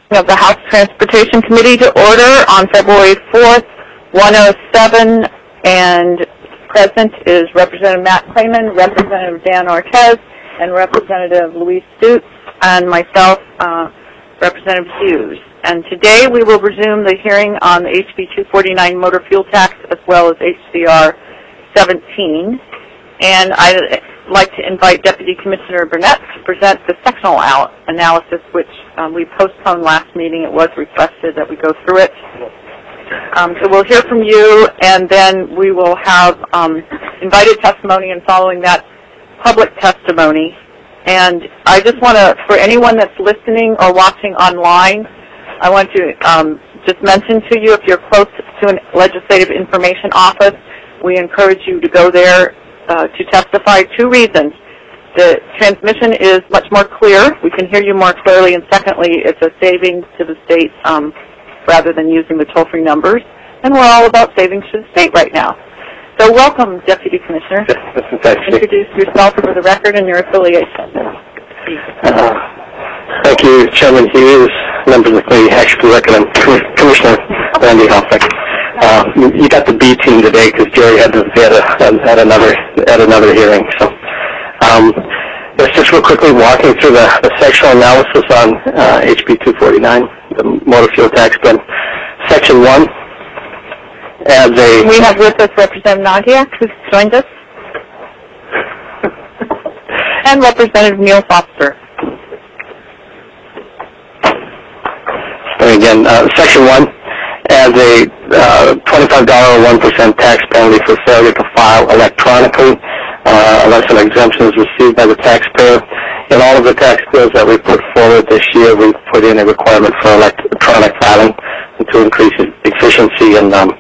of the House Transportation Committee to order on February 4th, 1:07, and present is Representative Matt Clayman, Representative Dan Ortez, and Representative Louise Stutz, and myself, Representative Hughes. And today we will resume the hearing on the HB 249 motor fuel tax as well as HCR 17. And I'd like to invite Deputy Commissioner Burnett to present the sectional analysis, which we postponed last meeting. It was requested that we go through it. So we'll hear from you, and then we will have invited testimony, and following that, public testimony. And I just want to, for anyone that's listening or watching online, I want to just mention to you, if you're close to a legislative information office, we encourage you to go there to testify. Two reasons. The transmission is much more clear. We can hear you more clearly. And secondly, it's a savings to the state rather than using the toll-free numbers. And we're all about savings to the state right now. So welcome, Deputy Commissioner. Introduce yourself for the record and your affiliation. Thank you, Chairman Hughes, members of the committee. Actually, for the record, I'm Commissioner Randy Hoffbeck. You got the B team today because Jerry had another hearing. So, let's just real quickly walking through the sectional analysis on HB 249, the motor fuel tax bill. Section 1. We have with us Representative Nagiak, who's joined us, and Representative Neil Foster. And again, Section 1 adds a $25 or 1% tax penalty for failure to file electronically unless an exemption is received by the taxpayer. In all of the tax bills that we put forward this year, we put in a requirement for electronic filing to increase efficiency and our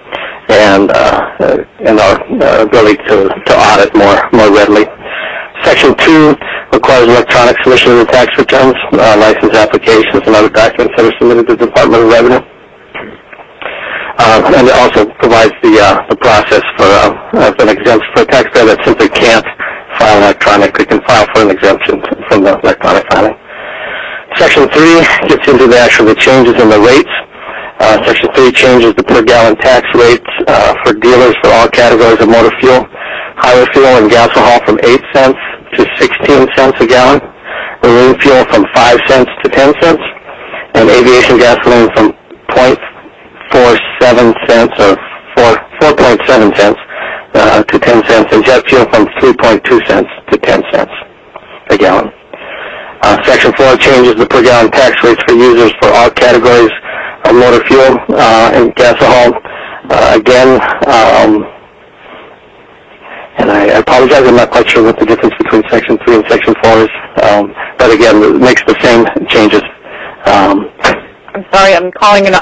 ability to audit more readily. Section 2 requires electronic submission of the tax returns, license applications, and other documents that are submitted to the Department of Revenue. And it also provides the process for an exemption for a taxpayer that simply can't file electronically, can file for an exemption from the electronic filing. Section 3 gets into the changes in the rates. Section 3 changes the per gallon tax rates for dealers for all categories of motor fuel. Highway fuel and gasohol from 8 cents to 16 cents a gallon. Marine fuel from 5 cents to 10 cents. And aviation gasoline from 0.47 cents or 4.7 cents to 10 cents. And jet fuel from 3.2 cents to 10 cents a gallon. Section 4 changes the per gallon tax rates for users for all categories of motor fuel and gasohol. And I apologize, I'm not quite sure what the difference between Section 3 and Section 4 is. But again, it makes the same changes. I'm sorry, I'm calling it.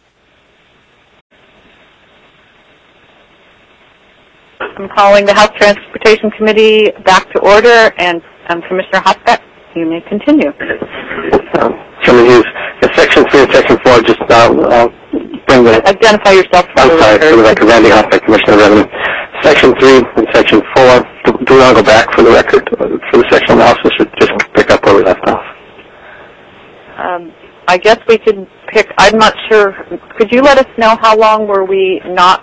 I'm calling the House Transportation Committee back to order, and Commissioner Hoffbeck, you may continue. Chairman Hughes, Section 3 and Section 4, just bring the... Identify yourself for the record. For the record, Randy Hoffbeck, Commissioner of Revenue. Section 3 and Section 4, do we want to go back for the record for the sectional analysis, or just pick up where we left off? I guess we could pick, I'm not sure. Could you let us know how long were we not...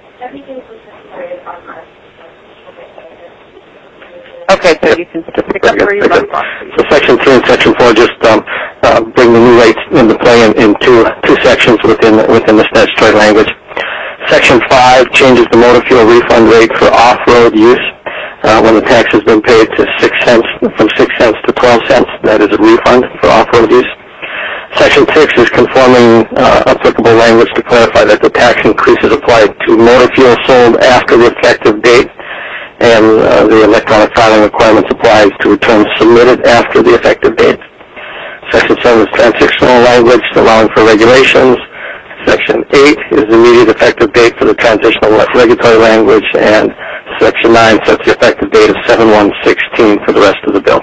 Okay, so you can pick up where you left off. So Section 3 and Section 4 just bring the new rates into play in two sections within the statutory language. Section 5 changes the motor fuel refund rate for off-road use. When the tax has been paid to 6 cents, from 6 cents to 12 cents, that is a refund for off-road use. Section 6 is conforming applicable language to clarify that the tax increase is applied to motor fuel sold after the effective date, and the electronic filing requirements applies to returns submitted after the effective date. Section 7 is transitional language allowing for regulations. Section 8 is the immediate effective date for the transitional regulatory language, and Section 9 sets the effective date of 7/1/16 for the rest of the bill.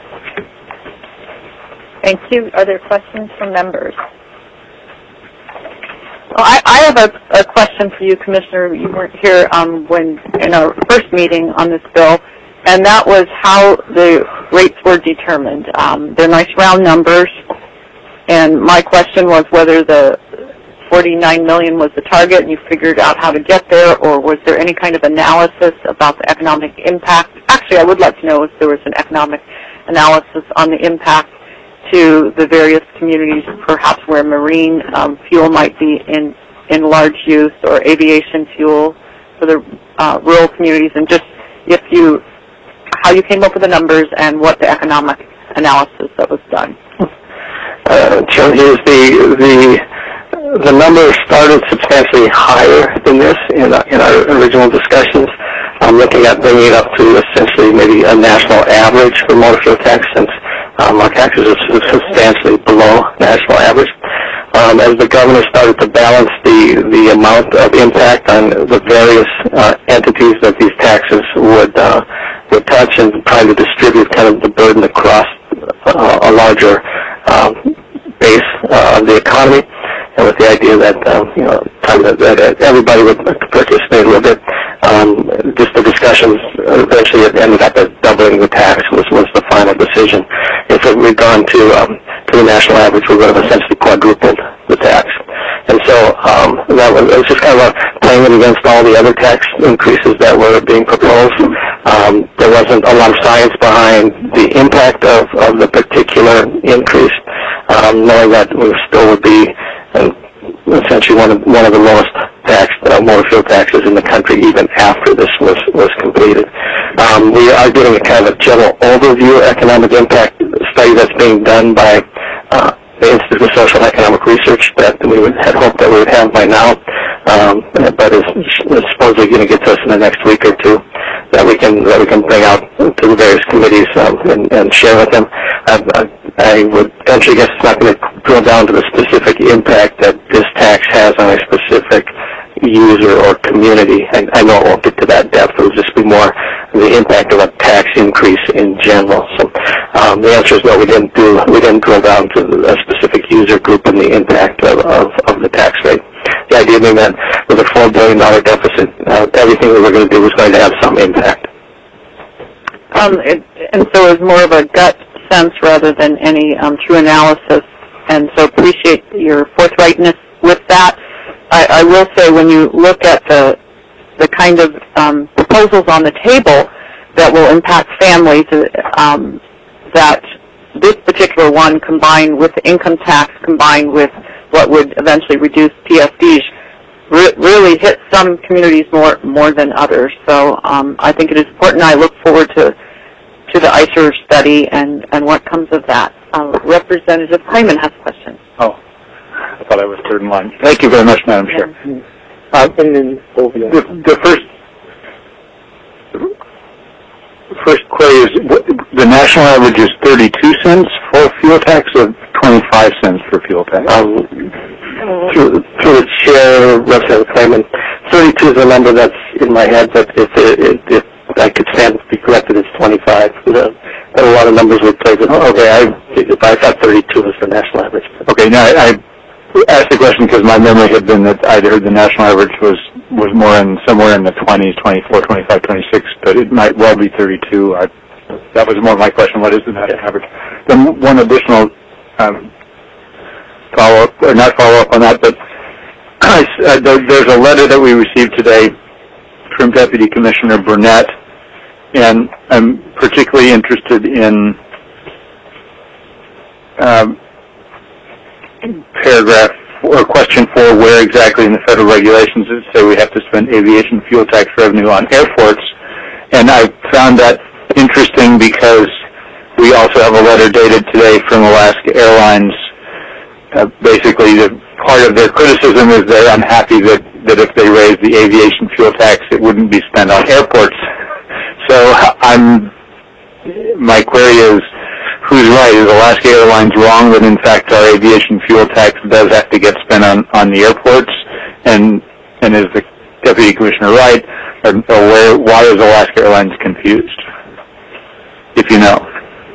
Thank you. Are there questions from members? Well, I have a question for you, Commissioner. You weren't here when in our first meeting on this bill, and that was how the rates were determined. They're nice round numbers, And my question was whether the $49 million was the target and you figured out how to get there, or was there any kind of analysis about the economic impact? Actually, I would like to know if there was an economic analysis on the impact to the various communities, perhaps where marine fuel might be in large use, or aviation fuel for the rural communities, and just how you came up with the numbers and what the economic analysis that was done. Joe, here's the number started substantially higher than this in our original discussions. I'm looking at bringing it up to essentially maybe a national average for motor fuel tax, since our taxes are substantially below national average. As the governor started to balance the amount of impact on the various entities that these taxes would touch, and trying to distribute kind of the burden across a larger base of the economy, and with the idea that that everybody would participate a little bit. Just the discussions eventually ended up at doubling the tax was the final decision. If we'd gone to the national average, we would have essentially quadrupled the tax. And so it was just kind of playing it against all the other tax increases that were being proposed. There wasn't a lot of science behind the impact of the particular increase, knowing that we still would be essentially one of the lowest taxed motor fuel taxes in the country even after this was completed. We are doing a kind of general overview economic impact study that's being done by the Institute of Social and Economic Research that we had hoped that we would have by now, but is supposedly going to get to us in the next week or two, that we can bring out to the various committees and share with them. I would eventually guess it's not going to drill down to the specific impact that this tax has on a specific user or community. I know it won't get to that depth. It will just be more the impact of a tax increase in general. So the answer is no. We didn't drill down to a specific user group and the impact of the tax rate. The idea being that with a $4 billion deficit, everything that we're going to do is going to have some impact. And so it was more of a gut sense rather than any true analysis, and so appreciate your forthrightness with that. I will say, when you look at the kind of proposals on the table that will impact families, that this particular one, combined with the income tax, combined with what would eventually reduce PFDs, really hit some communities more than others. So I think it is important. I look forward to the ICER study and what comes of that. Representative Clayman has a question. Oh, I thought I was third in line. Thank you very much, Madam Chair. The first query is, the national average is 32 cents for fuel tax, or 25 cents for fuel tax? Through the chair, Representative Clayman, 32 is a number that's in my head, but if I could stand to be corrected, it's 25. There are a lot of numbers with plays. Okay, I thought 32 was the national average. Okay, now I asked the question because my memory had been that I'd heard the national average was somewhere in the 20s, 24, 25, 26, but it might well be 32. That was more my question. What is the national average? Then one additional follow-up, or not follow-up on that, but there's a letter that we received today from Deputy Commissioner Burnett, and I'm particularly interested in paragraph or question 4, where exactly in the federal regulations it say we have to spend aviation fuel tax revenue on airports. And I found that interesting because we also have a letter dated today from Alaska Airlines. Basically, part of their criticism is they're unhappy that if they raise the aviation fuel tax, it wouldn't be spent on airports. So my query is, who's right? Is Alaska Airlines wrong that, in fact, our aviation fuel tax does have to get spent on the airports? And is the Deputy Commissioner right? Or why is Alaska Airlines confused? If you know.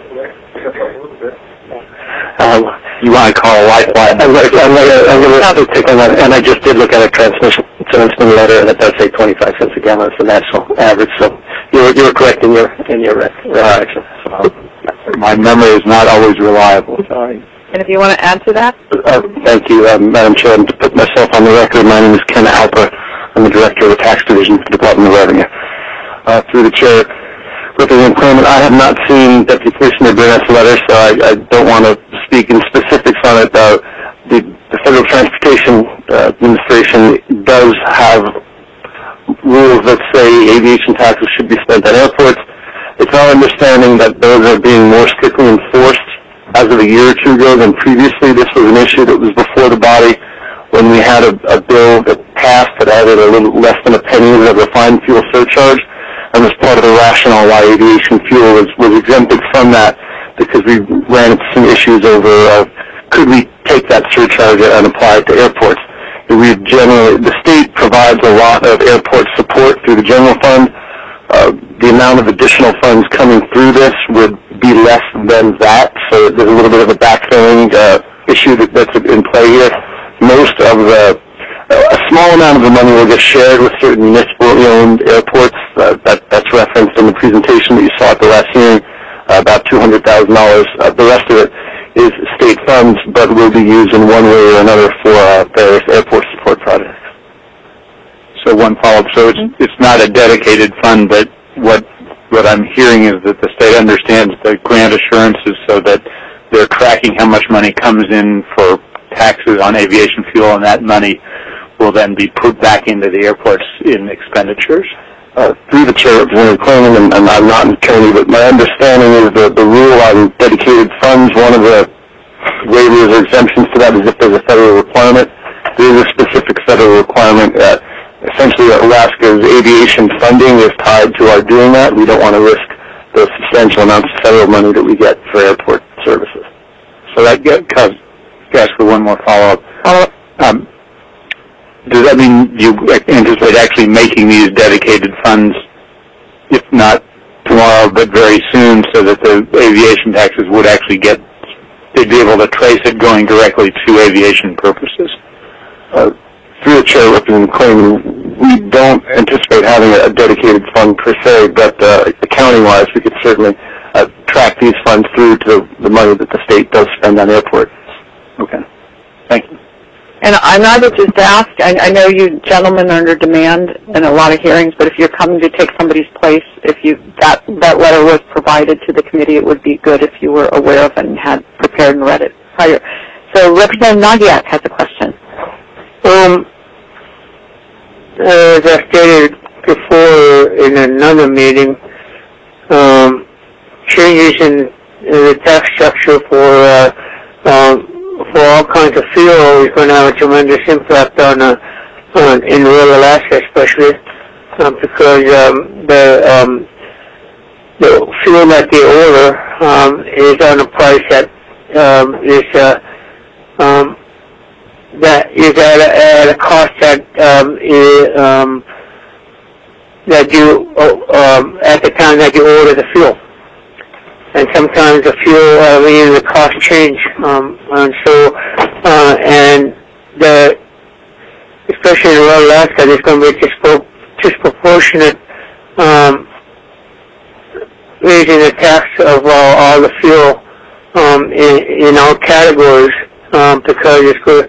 You want to call a lifeline? I'm going to take on that. And I just did look at a transmission letter, and it does say 25 cents a gallon is the national average. So you were correct in your reaction. My memory is not always reliable. Sorry. And if you want to add to that? Thank you, Madam Chair. To put myself on the record, my name is Ken Alper. I'm the Director of the Tax Division for the Department of Revenue. Through the Chair, Representative Clayman, I have not seen Deputy Commissioner Burnett's letter, so I don't want to speak in specifics on it. The Federal Transportation Administration does have rules that say aviation taxes should be spent on airports. It's our understanding that those are being more strictly enforced as of a year or two ago than previously. This was an issue that was before the body when we had a bill that passed that added a little less than a penny of a refined fuel surcharge, and was part of the rationale why aviation fuel was exempted from that, because we ran into some issues over could we take that surcharge and apply it to airports. The state provides a lot of airport support through the general fund. The amount of additional funds coming through this would be less than that, so there's a little bit of a backfilling issue that's in play here. A small amount of the money will get shared with certain municipally owned airports. That's referenced in the presentation that you saw at the last hearing, about $200,000. The rest of it is state funds, but will be used in one way or another for various airport support projects. So one follow-up. So it's not a dedicated fund, but what I'm hearing is that the state understands the grant assurances so that they're tracking how much money comes in for taxes on aviation fuel, and that money will then be put back into the airports in expenditures. Through the Chair, Representative Clayman, and I'm not an attorney, but my understanding is that the rule on dedicated funds, one of the waivers or exemptions to that is if there's a federal requirement. There is a specific federal requirement that essentially Alaska's aviation funding is tied to our doing that. We don't want to risk the substantial amounts of federal money that we get for airport services. So that asks for one more follow-up. Does that mean you anticipate actually making these dedicated funds, if not tomorrow, but very soon, so that the aviation taxes would actually they'd be able to trace it going directly to aviation purposes? Through the Chair, Representative Clayman, we don't anticipate having a dedicated fund per se, but accounting-wise, we could certainly track these funds through to the money that the state does spend on airports. Okay. Thank you. And I would just ask, I know you gentlemen are under demand in a lot of hearings, but if you're coming to take somebody's place, if that letter was provided to the committee, it would be good if you were aware of it and had prepared and read it prior. So Representative Nagiak has a question. As I stated before in another meeting, changes in the tax structure for all kinds of fuel is going to have a tremendous impact on in rural Alaska, especially because the fuel that they order is on a price that is at a cost that you at the time that you order the fuel. And sometimes the fuel, the cost change, and so, especially in rural Alaska, there's going to be disproportionate raising the tax of all the fuel in all categories because it's going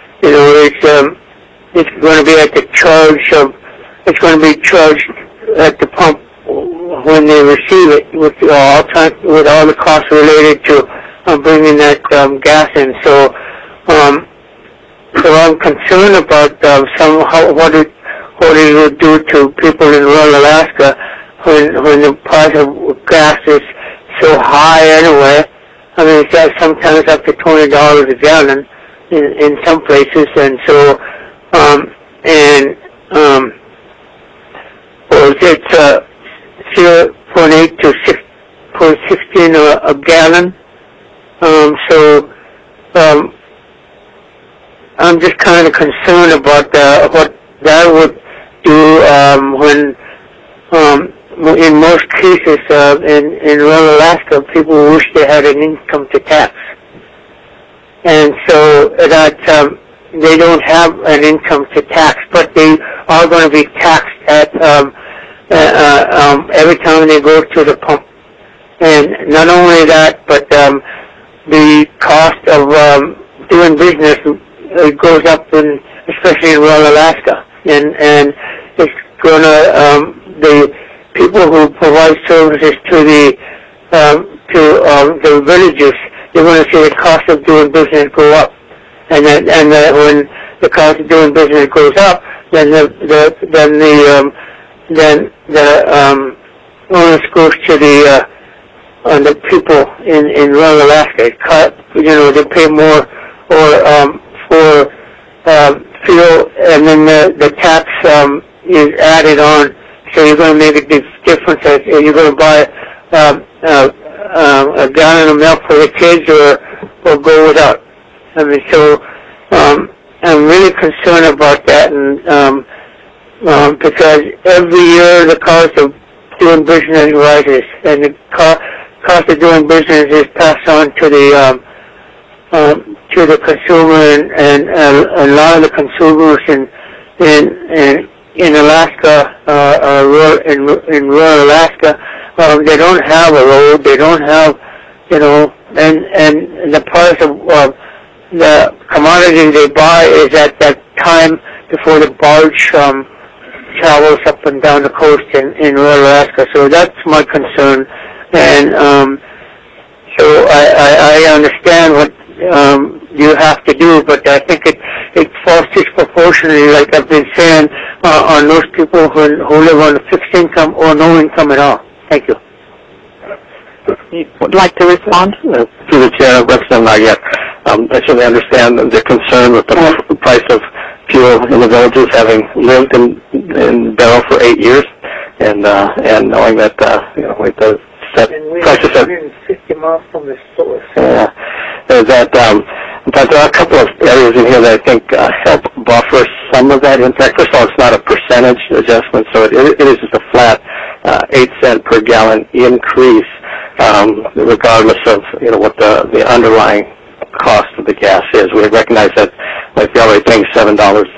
to be at the charge of, it's going to be charged at the pump when they receive it with all the costs related to bringing that gas in. So I'm concerned about what it would do to people in rural Alaska when the price of gas is so high anyway. I mean, it's sometimes up to $20 a gallon in some places, and so it's 0.8 to 6.16 a gallon. I'm just kind of concerned about what that would do when, in most cases, in rural Alaska, people wish they had an income to tax. And so that they don't have an income to tax, but they are going to be taxed at every time they go to the pump. And not only that, but the cost of doing business goes up, especially in rural Alaska, and it's gonna the people who provide services to the villages, you're going to see the cost of doing business go up, and when the cost of doing business goes up, then the onus goes to the people in rural Alaska. They pay more for fuel, and then the tax is added on. So you're going to make a big difference. You're going to buy a gallon of milk for the kids, or go without. I mean, so I'm really concerned about that, and because every year the cost of doing business rises, and the cost of doing business is passed on to the consumer, and a lot of the consumers in Alaska, in rural Alaska, they don't have a road, they don't have, and the price of the commodity they buy is at that time before the barge travels up and down the coast in rural Alaska. So that's my concern, and so I understand what you have to do, but I think it falls disproportionately, like I've been saying, on those people who live on a fixed income or no income at all. Thank you. Would like to respond? Through the chair, Representative Nagiak. I certainly understand the concern with the price of fuel in the villages, having lived in Barrow for 8 years, and knowing that with the set prices at 150 miles from the source. But there are a couple of areas in here that I think help buffer some of that impact. First of all, it's not a percentage adjustment, so it is just a flat 8-cent per gallon increase, regardless of what the underlying cost of the gas is. We recognize that, like they're already paying $7,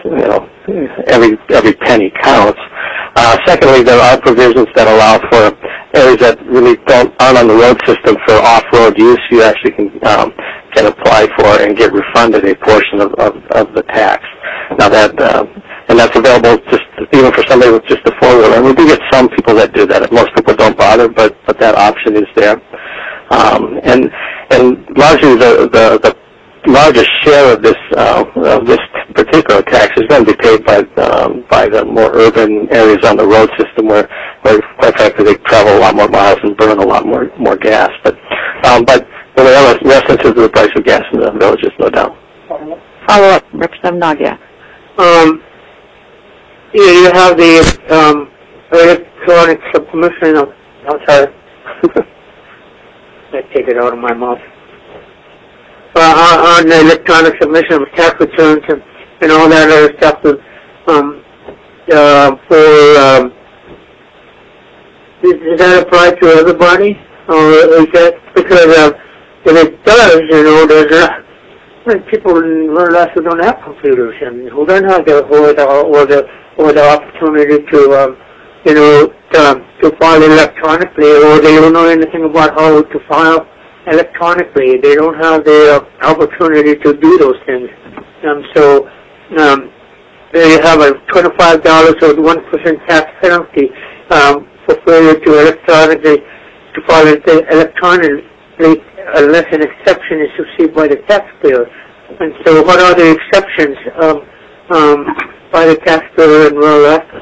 every penny counts. Secondly, there are provisions that allow for areas that really aren't on the road system for off-road use. You actually can apply for and get refunded a portion of the tax. Now and that's available just even for somebody with just a four-wheeler. And we do get some people that do that. Most people don't bother, but that option is there. And largely the largest share of this particular tax is going to be paid by the more urban areas on the road system, where quite frankly they travel a lot more miles and burn a lot more gas. But there are references to the price of gas in the villages, no doubt. Follow up, Representative Nagiak. You have the electronic submission of. I'm sorry. I take it out of my mouth. On the electronic submission of tax returns and all that other stuff, does that apply to everybody? Or is that because if it does, there's not people in rural Alaska don't have computers, and who don't have the opportunity to file electronically, or they don't know anything about how to file electronically. They don't have the opportunity to do those things. So they have a $25 or 1% tax penalty for failure to file it electronically, unless an exception is received by the taxpayer. And so what are the exceptions by the taxpayer in rural Alaska?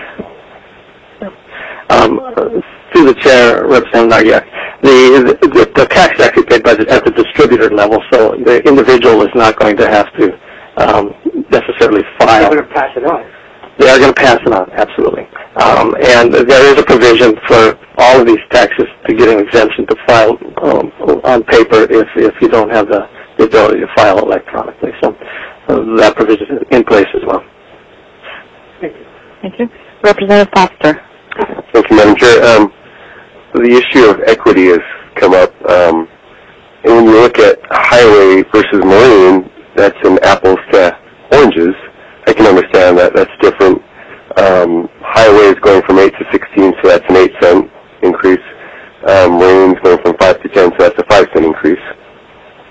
Through the chair, Representative Nagiak, the tax is actually paid at the distributor level, so the individual is not going to have to necessarily file. They're going to pass it on. They are going to pass it on, absolutely. And there is a provision for all of these taxes to get an exemption to file on paper if you don't have the ability to file electronically. So that provision is in place as well. Thank you. Thank you. Representative Foster. Thank you, Madam Chair. The issue of equity has come up, and when you look at highway versus marine, that's an apples to oranges. I can understand that that's different. Highway is going from 8 to 16, so that's an 8-cent increase. Marine's going from 5 to 10, so that's a 5-cent increase.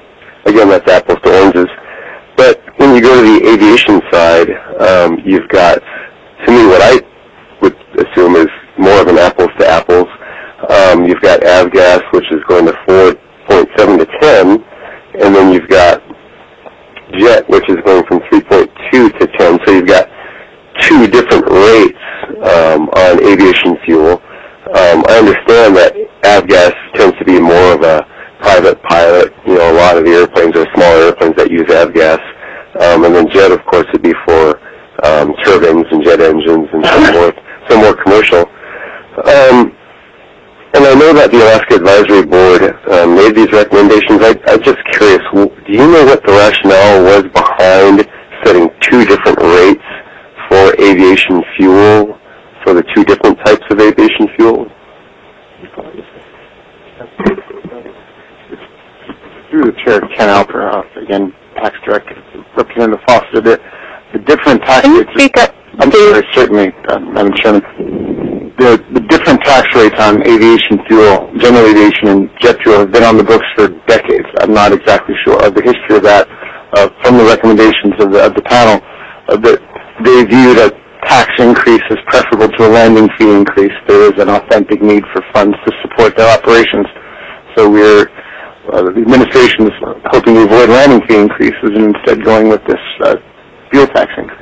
you've got avgas, which is going to 4.7 to 10, and then you've got jet, which is going from 3.2 to 10. So you've got two different rates on aviation fuel. I understand that avgas tends to be more of a private pilot. You know, a lot of the airplanes are smaller airplanes that use avgas. And then jet, of course, would be for turbines and jet engines and so forth, so more commercial. And I know that the Alaska Advisory Board made these recommendations. I'm just curious, do you know what the rationale was behind setting two different rates for aviation fuel, for the two different types of aviation fuel? Through the chair, Ken Alper, again, tax director, Representative Foster. The different tax Can you rates. speak up? I'm sorry, certainly, Madam Chairman. The different tax rates on aviation fuel, general aviation and jet fuel, have been on the books for decades. I'm not exactly sure of the history of that. From the recommendations of the panel, that they view that tax increase is preferable to a landing fee increase. There is an authentic need for funds to support their operations. So the administration is hoping to avoid landing fee increases and instead going with this fuel tax increase.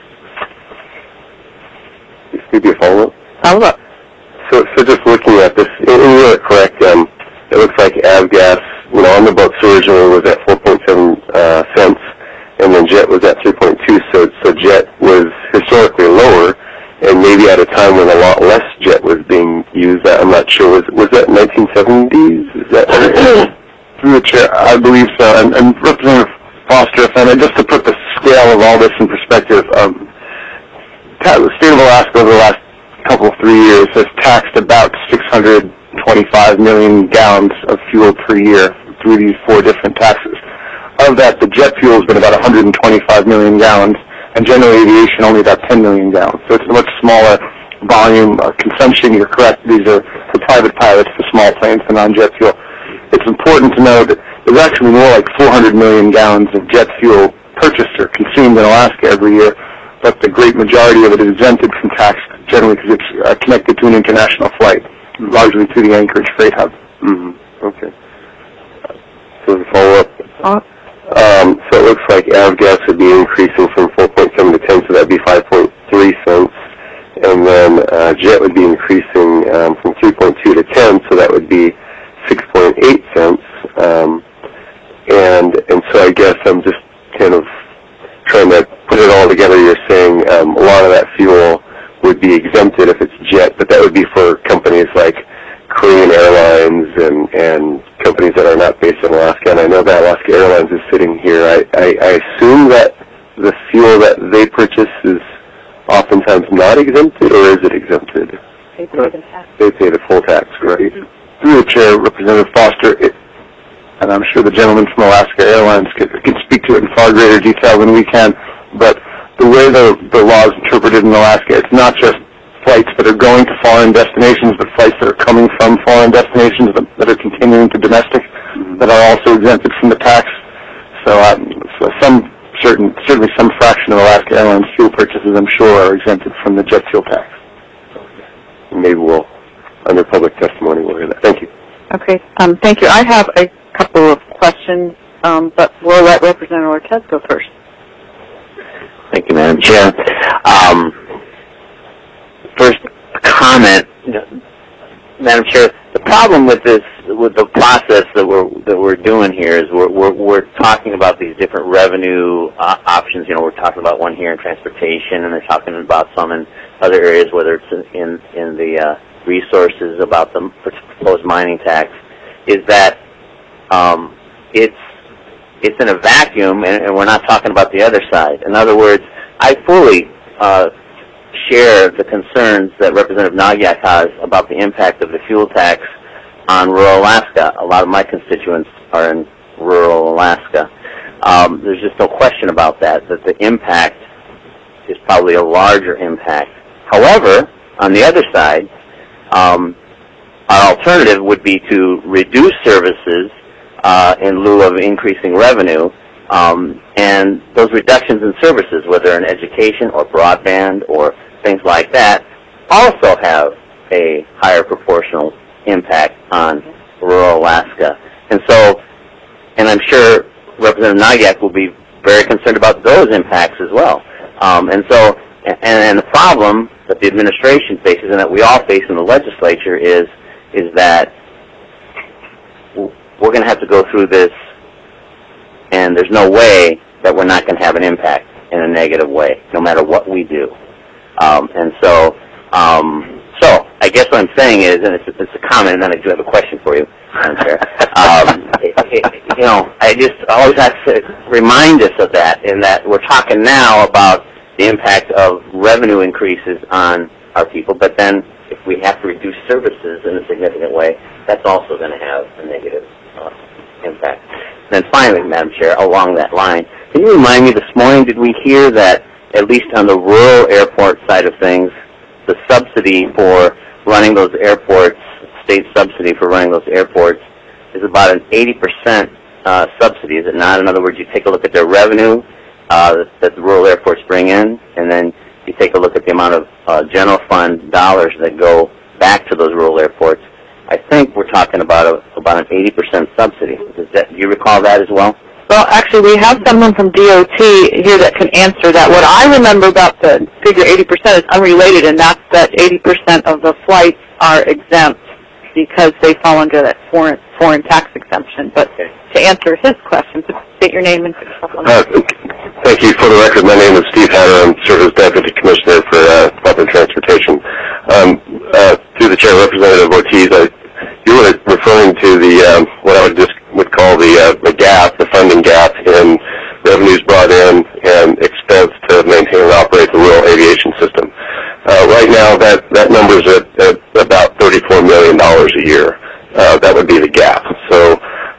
Maybe a follow-up? Follow-up. So just looking at this, and you are correct, it looks like avgas, on the books originally was at 4.7 cents, and then jet was at 3.2, so jet was historically lower, and maybe at a time when a lot less jet was being used. I'm not sure. Was that 1970s? Is that Through the chair, I believe so. And Representative Foster, if I may, just to put the scale of all this in perspective, the state of Alaska over the last couple, 3 years has taxed about 625 million gallons of fuel per year through these four different taxes. Of that, the jet fuel has been about 125 million gallons, and general aviation only about 10 million gallons. So it's a much smaller volume consumption. You're correct. These are for private pilots, for small planes, for non-jet fuel. It's important to know that there's actually more like 400 million gallons of jet fuel purchased or consumed in Alaska every year, but the great majority of it is exempted from tax, generally because it's connected to an international flight, largely to the Anchorage Freight Hub. Mm-hmm. Okay. So the follow-up. So it looks like avgas would be increasing from 4.7 to 10, so that would be 5.3 cents. And then jet would be increasing from 3.2 to 10, so that would be 6.8 cents. And so I guess I'm just kind of trying to put it all together. You're saying a lot of that fuel would be exempted if it's jet, but that would be for companies like Korean Airlines and companies that are not based in Alaska. And I know that Alaska Airlines is sitting here. I assume that the fuel that they purchase is oftentimes not exempted, or is it exempted? They pay the tax. They pay the full tax, right? Through the chair, Representative Foster, and I'm sure the gentleman from Alaska Airlines can speak to it in far greater detail than we can, but the way the law is interpreted in Alaska, it's not just flights that are going to foreign destinations, but flights that are coming from foreign destinations that are continuing to domestic that are also exempted from the tax. So certainly some fraction of Alaska Airlines fuel purchases, I'm sure, are exempted from the jet fuel tax. Maybe we'll, under public testimony, we'll hear that. Thank you. Okay. Thank you. I have a couple of questions, but we'll let Representative Ortiz go first. Thank you, Madam Chair. First comment, Madam Chair. The problem with this, with the process that we're doing here, is we're talking about these different revenue options. We're talking about one here in transportation, and they're talking about some in other areas, whether it's in the resources about the proposed mining tax. Is that it's in a vacuum, and we're not talking about the other side. In other words, I fully share the concerns that Representative Nagyak has about the impact of the fuel tax on rural Alaska. A lot of my constituents are in rural Alaska. There's just no question about that the impact is probably a larger impact. However, on the other side, our alternative would be to reduce services in lieu of increasing revenue, and those reductions in services, whether in education or broadband or things like that, also have a higher proportional impact on rural Alaska. And so, and I'm sure Representative Nagyak will be very concerned about those impacts as well. And the problem that the administration faces and that we all face in the legislature is that we're going to have to go through this, and there's no way that we're not going to have an impact in a negative way, no matter what we do. So I guess what I'm saying is, and it's a comment, and then I do have a question for you, Madam Chair. I just always have to remind us of that, in that we're talking now about the impact of revenue increases on our people, but then if we have to reduce services in a significant way, that's also going to have a negative impact. And then finally, Madam Chair, along that line, can you remind me, this morning did we hear that, at least on the rural airport side of things, the subsidy for running those airports, state subsidy for running those airports, is about an 80% subsidy, is it not? In other words, you take a look at their revenue that the rural airports bring in, and then you take a look at the amount of general fund dollars that go back to those rural airports. I think we're talking about an 80% subsidy. Do you recall that as well? Well, actually, we have someone from DOT here that can answer that. What I remember about the figure 80% is unrelated, and that's that 80% of the flights are exempt because they fall under that foreign tax exemption. But to answer his question, state your name and thank you. For the record, my name is Steve Hatter. I'm serve as Deputy Commissioner for Public Transportation. Through the Chair, Representative Ortiz, you were referring to the what I would call the gap, the funding gap in revenues brought in and expense to maintain and operate the rural aviation system. Right now, that number is at about $34 million a year. That would be the gap. So,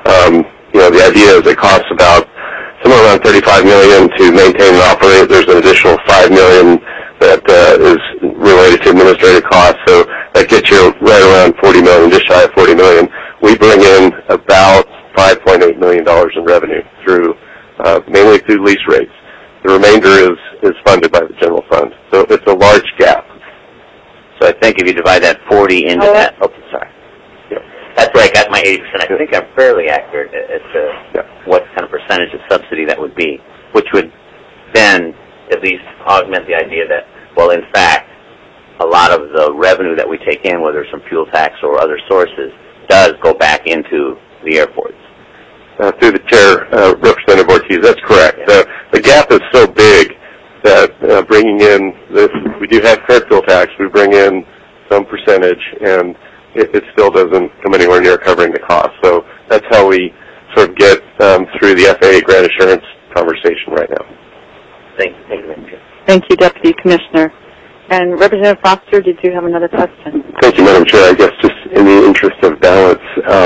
the idea is it costs about somewhere around $35 million to maintain and operate. There's an additional $5 million that is related to administrative costs. So that gets you right around $40 million, just shy of $40 million. We bring in about $5.8 million in revenue mainly through lease rates. The remainder is funded by the general fund. So it's a large gap. So I think if you divide that 40 into that, sorry. Yeah. That's where I got my 80%. I think I'm fairly accurate as to what kind of percentage of subsidy that would be, which would then at least augment the idea that, well, in fact, a lot of the revenue that we take in, whether it's from fuel tax or other sources, does go back into the airports. Through the Chair, Representative Ortiz, that's correct. Yeah. The gap is so big that bringing in, we do have current fuel tax, we bring in some percentage, and it still doesn't come anywhere near covering the cost. So that's how we sort of get through the FAA grant assurance conversation right now. Thank you, Madam Chair. Thank you, Deputy Commissioner. And Representative Foster, did you have another question? Thank you, Madam Chair. I guess just in the interest of balance,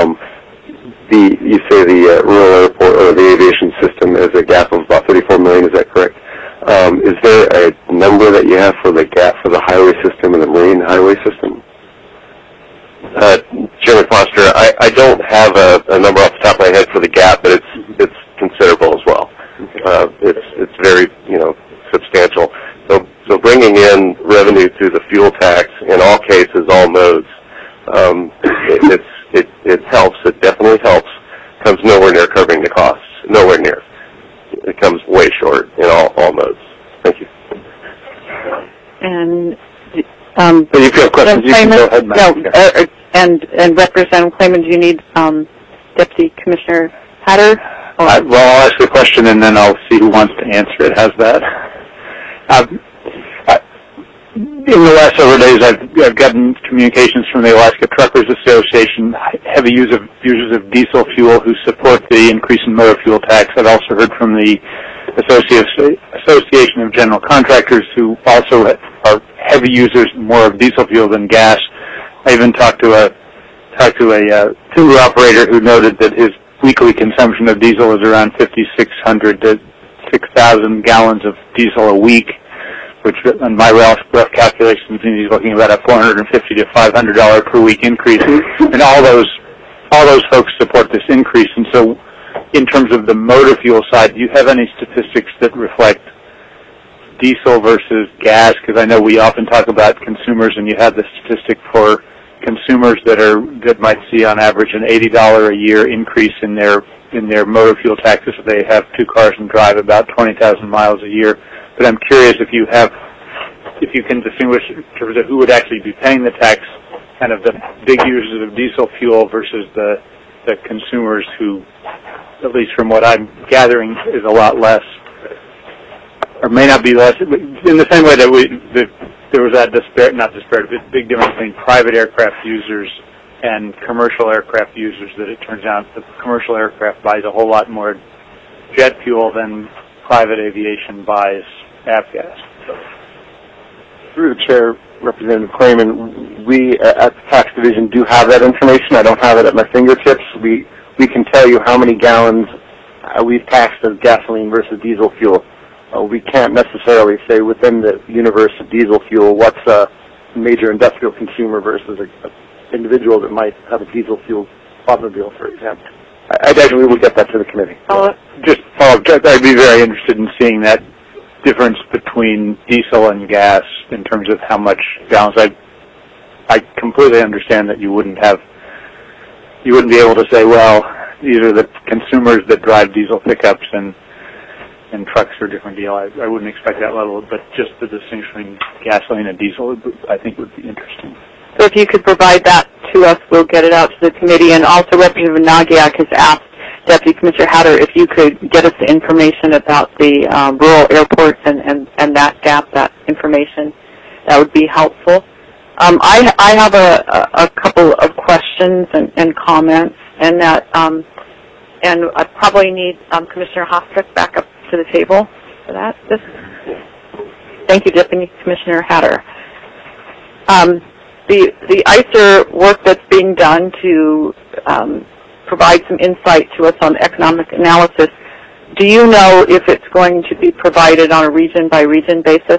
you say the rural airport or the aviation system is a gap of about $34 million. Is that correct? Is there a number that you have for the gap for the highway system and the marine highway system? Chairman Foster, I don't have a number off the top of my head for the gap, but it's considerable as well. It's very substantial. So bringing in revenue through the fuel tax in all cases, all modes, it helps. It definitely helps. Comes nowhere near covering the costs. Nowhere near. It comes way short in all modes. Thank you. And if you have questions, you can go ahead, Madam. And Representative Clayman, do you need Deputy Commissioner Hatter? Well, I'll ask the question and then I'll see who wants to answer it. How's that? In the last several days, I've gotten communications from the Alaska Truckers Association, heavy users of diesel fuel who support the increase in motor fuel tax. I've also heard from the Association of General Contractors who also are heavy users more of diesel fuel than gas. I even talked to a timber operator who noted that his weekly consumption of diesel is around 5,600 to 6,000 gallons of diesel a week, which on my rough calculations means he's looking about a $450 to $500 per week increase. And all those folks support this increase. And so in terms of the motor fuel side, do you have any statistics that reflect diesel versus gas? Because I know we often talk about consumers, and you have the statistic for consumers that might see on average an $80 a year increase in their motor fuel taxes if they have two cars and drive about 20,000 miles a year. But I'm curious if you can distinguish in terms of who would actually be paying the tax, kind of the big users of diesel fuel versus the consumers who, at least from what I'm gathering, is a lot less, or may not be less, in the same way that there was that big difference between private aircraft users and commercial aircraft users, that it turns out the commercial aircraft buys a whole lot more jet fuel than private aviation buys avgas. Through the chair, Representative Clayman, we at the tax division do have that information. I don't have it at my fingertips. We can tell you how many gallons we've taxed as gasoline versus diesel fuel. We can't necessarily say within the universe of diesel fuel what's a major industrial consumer versus an individual that might have a diesel fuel automobile, for example. I definitely will get that to the committee. Just follow up, I'd be very interested in seeing that difference between diesel and gas in terms of how much gallons. I completely understand that you wouldn't be able to say, well, these are the consumers that drive diesel pickups and trucks are a different deal. I wouldn't expect that level, but just the distinction between gasoline and diesel, I think, would be interesting. So if you could provide that to us, we'll get it out to the committee. And also, Representative Nagiak has asked Deputy Commissioner Hatter if you could get us the information about the rural airports and that gap, that information. That would be helpful. I have a couple of questions and comments, and that and I probably need Commissioner Hofstreck back up to the table for that. Thank you, Deputy Commissioner Hatter. The ICER work that's being done to provide some insight to us on economic analysis, do you know if it's going to be provided on a region-by-region basis?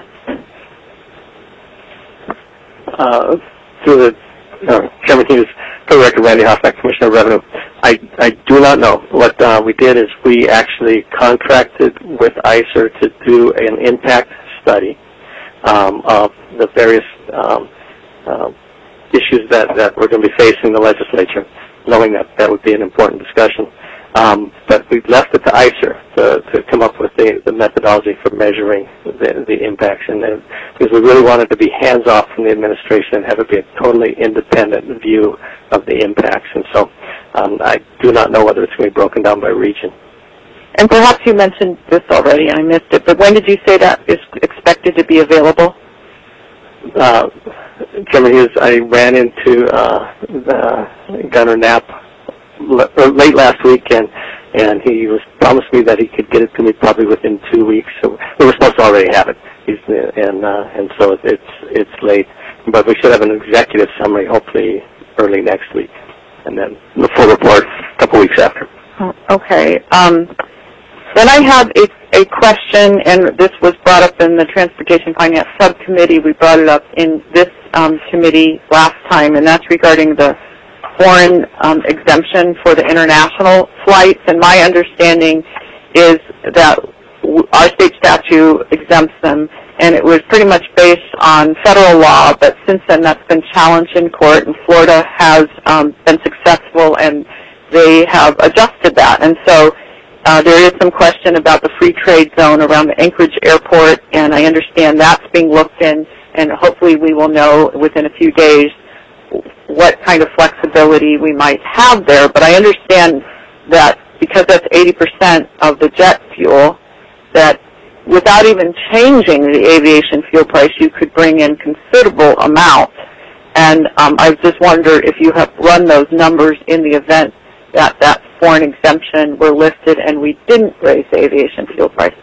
Through the Chairman Hughes, Co-Director Randy Hofstreck, Commissioner of Revenue, I do not know. What we did is we actually contracted with ICER to do an impact study of the various issues that we're going to be facing the legislature, knowing that would be an important discussion. But we left it to ICER to come up with the methodology for measuring the impacts, and because we really wanted to be hands-off from the administration and have it be a totally independent view of the impacts. And so I do not know whether it's going to be broken down by region. And perhaps you mentioned this already, and I missed it, but when did you say that is expected to be available? Chairman Hughes, I ran into Gunnar Knapp late last week, and he promised me that he could get it to me probably within 2 weeks. So we were supposed to already have it, and so it's late. But we should have an executive summary hopefully early next week, and then the full report a couple weeks after. Okay. Then I have a question, and this was brought up in the Transportation Finance Subcommittee. We brought it up in this committee last time, and that's regarding the foreign exemption for the international flights. And my understanding is that our state statute exempts them, and it was pretty much based on federal law, but since then that's been challenged in court, and Florida has been successful, and they have adjusted that. And so there is some question about the free trade zone around the Anchorage airport, and I understand that's being looked in, and hopefully we will know within a few days what kind of flexibility we might have there. But I understand that because that's 80% of the jet fuel, that without even changing the aviation fuel price, you could bring in considerable amounts. And I just wonder if you have run those numbers in the event that that foreign exemption were lifted and we didn't raise the aviation fuel price.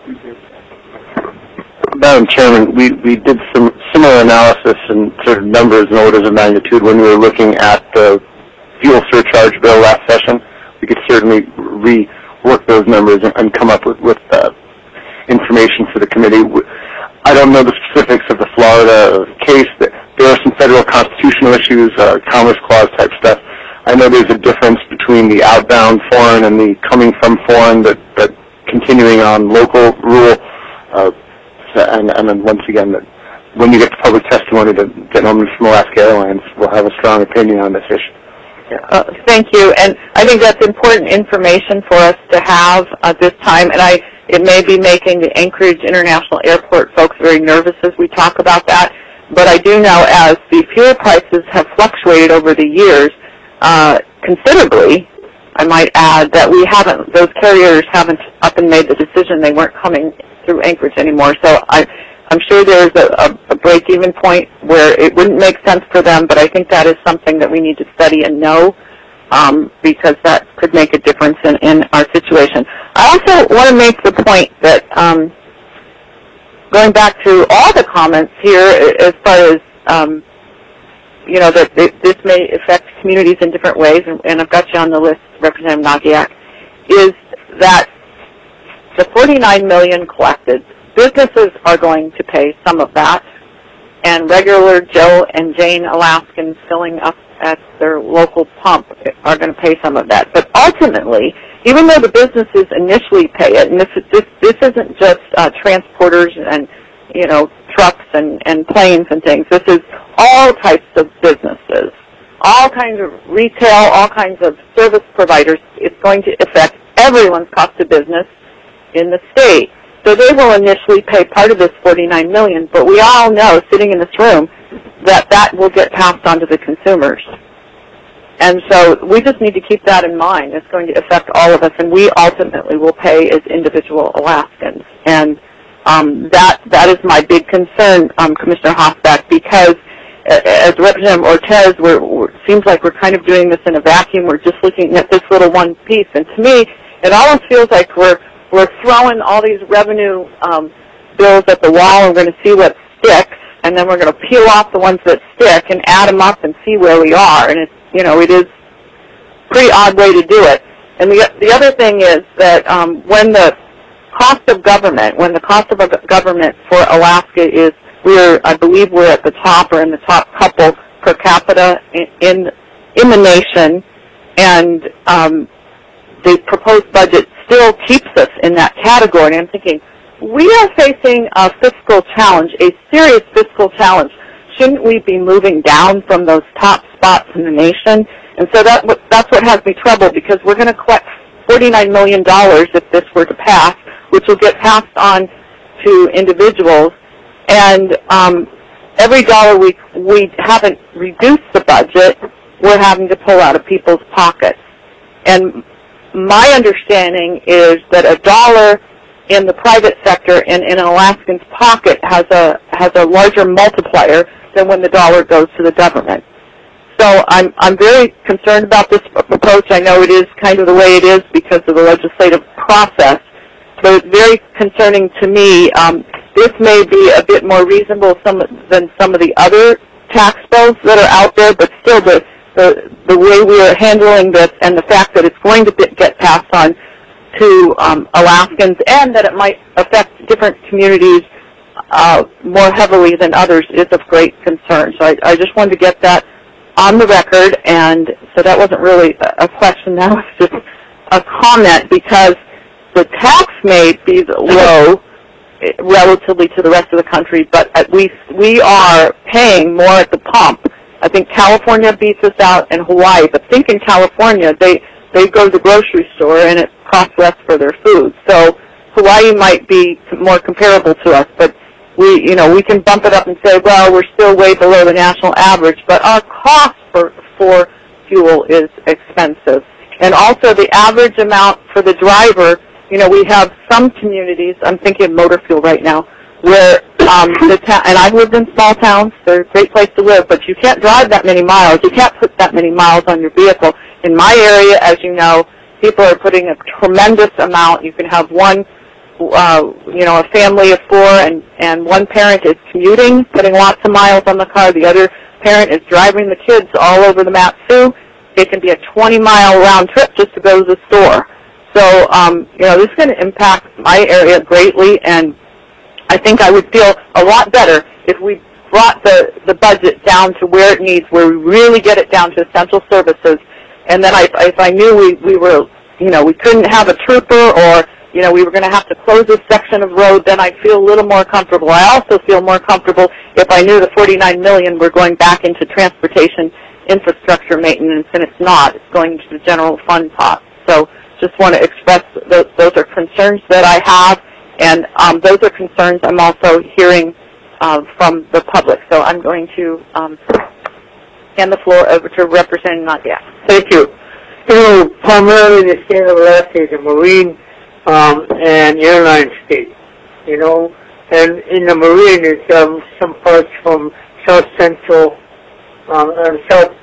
Madam Chairman, we did some similar analysis and sort of numbers and orders of magnitude when we were looking at the fuel surcharge bill last session. We could certainly rework those numbers and come up with information for the committee. I don't know the specifics of the Florida case. There are some federal constitutional issues, Commerce Clause type stuff. I know there's a difference between the outbound foreign and the coming from foreign, that continuing on local rule. And then once again, when you get the public testimony, the gentleman from Alaska Airlines will have a strong opinion on this issue. Thank you, and I think that's important information for us to have at this time, and it may be making the Anchorage International Airport folks very nervous as we talk about that, but I do know as the fuel prices have fluctuated over the years considerably, I might add that those carriers haven't up and made the decision they weren't coming through Anchorage anymore, so I'm sure there's a break-even point where it wouldn't make sense for them, but I think that is something that we need to study and know because that could make a difference in our situation. I also want to make the point that going back to all the comments here as far as, that this may affect communities in different ways, and I've got you on the list, Representative Nagiak, is that the $49 million collected, businesses are going to pay some of that, and regular Joe and Jane Alaskans filling up at their local pump are going to pay some of that. But ultimately, even though the businesses initially pay it, and this isn't just transporters and trucks and planes and things. This is all types of businesses, all kinds of retail, all kinds of service providers. It's going to affect everyone's cost of business in the state. So they will initially pay part of this $49 million, but we all know, sitting in this room, that will get passed on to the consumers. And so we just need to keep that in mind. It's going to affect all of us, and we ultimately will pay as individual Alaskans. And that is my big concern, Commissioner Hoffbeck, because as Representative Ortiz, it seems like we're kind of doing this in a vacuum. We're just looking at this little one piece. And to me, it almost feels like we're throwing all these revenue bills at the wall, and we're going to see what sticks, and then we're going to peel off the ones that stick and add them up and see where we are. And it is a pretty odd way to do it. And the other thing is that when the cost of government for Alaska is, I believe we're at the top or in the top couple per capita in the nation, and the proposed budget still keeps us in that category. And I'm thinking, we are facing a fiscal challenge, a serious fiscal challenge. Shouldn't we be moving down from those top spots in the nation? And so that's what has me troubled, because we're going to collect $49 million if this were to pass, which will get passed on to individuals. And every dollar we haven't reduced the budget, we're having to pull out of people's pockets. And my understanding is that a dollar in the private sector and in an Alaskan's pocket has a larger multiplier than when the dollar goes to the government. So I'm very concerned about this approach. I know it is kind of the way it is because of the legislative process, but it's very concerning to me. This may be a bit more reasonable than some of the other tax bills that are out there, but still the way we are handling this and the fact that it's going to get passed on to Alaskans and that it might affect different communities more heavily than others is of great concern. So I just wanted to get that on the record, and so that wasn't really a question. That was just a comment, because the tax may be low relatively to the rest of the country, but at least we are paying more at the pump. I think California beats us out, and Hawaii, but think in California, they go to the grocery store and it costs less for their food. So Hawaii might be more comparable to us, but we can bump it up and say, well, we're still way below the national average, but our cost for fuel is expensive. And also the average amount for the driver, we have some communities, I'm thinking of motor fuel right now, where and I've lived in small towns, they're a great place to live, but you can't drive that many miles. You can't put that many miles on your vehicle. In my area, as you know, people are putting a tremendous amount. You can have one, a family of four, and one parent is commuting, putting lots of miles on the car. The other parent is driving the kids all over the Mat-Su. It can be a 20-mile round trip just to go to the store. So, this is going to impact my area greatly, and I think I would feel a lot better if we brought the budget down to where it needs, where we really get it down to essential services. And then if I knew we were, we couldn't have a trooper or we were going to have to close this section of road, then I'd feel a little more comfortable. I also feel more comfortable if I knew the $49 million were going back into transportation infrastructure maintenance, and it's not. It's going into the general fund pot. So just want to express those are concerns that I have, and those are concerns I'm also hearing from the public. So I'm going to hand the floor over to Representative Nadia. Thank you. Primarily the state of Alaska is a marine and airline state, and in the marine it's some parts from south central and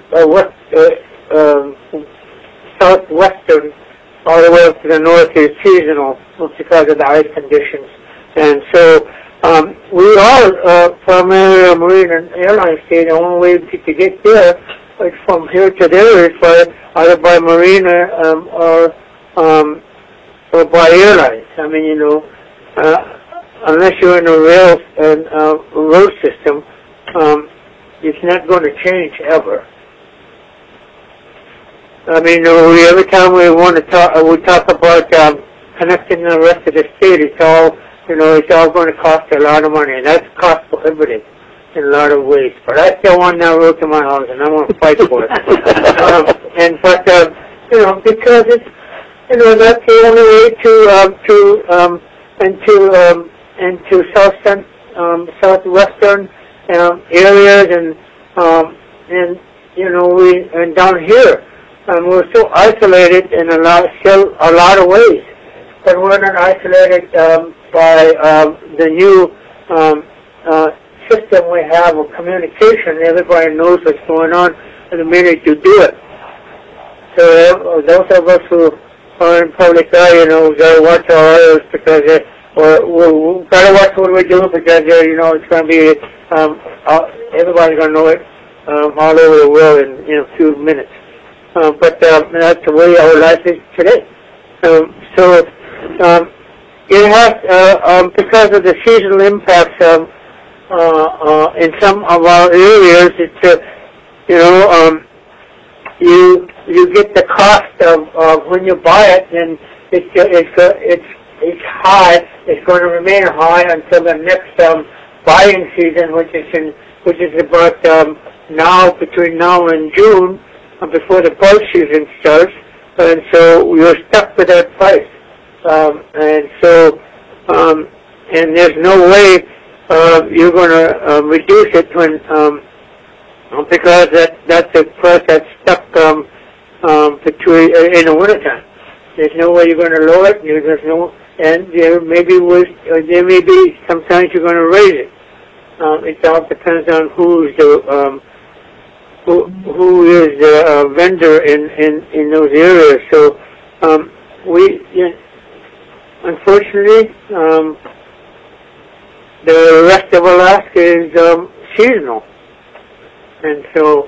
southwestern all the way up to the north is seasonal because of the ice conditions. And so we are primarily a marine and airline state. The only way to get there is from here to there is either by marine or by airlines. I mean, unless you're in a rail and road system, it's not going to change ever. I mean, every time we want to talk, we talk about connecting the rest of the state. It's all going to cost a lot of money, and that's cost prohibitive in a lot of ways. But I still want that road to my house, and I want to fight for it. Because it's, that's the only way into southwestern areas, and down here. We're so isolated in a lot of ways, but we're not isolated by the new system we have of communication. Everybody knows what's going on the minute you do it. So those of us who are in public eye, we got to watch our ears because we got to watch what we do because it's going to be everybody's going to know it all over the world in a few minutes. But that's the way our life is today. It has, because of the seasonal impacts in some of our areas, it's, you get the cost of when you buy it, and it's high. It's going to remain high until the next buying season, which is about between now and June. Before the bulk season starts, and so you're stuck with that price. And there's no way you're going to reduce it when because that's the price that's stuck between in the wintertime. There's no way you're going to lower it. There's no, and there may be sometimes you're going to raise it. It all depends on who is the vendor in those areas. So unfortunately, the rest of Alaska is seasonal, and so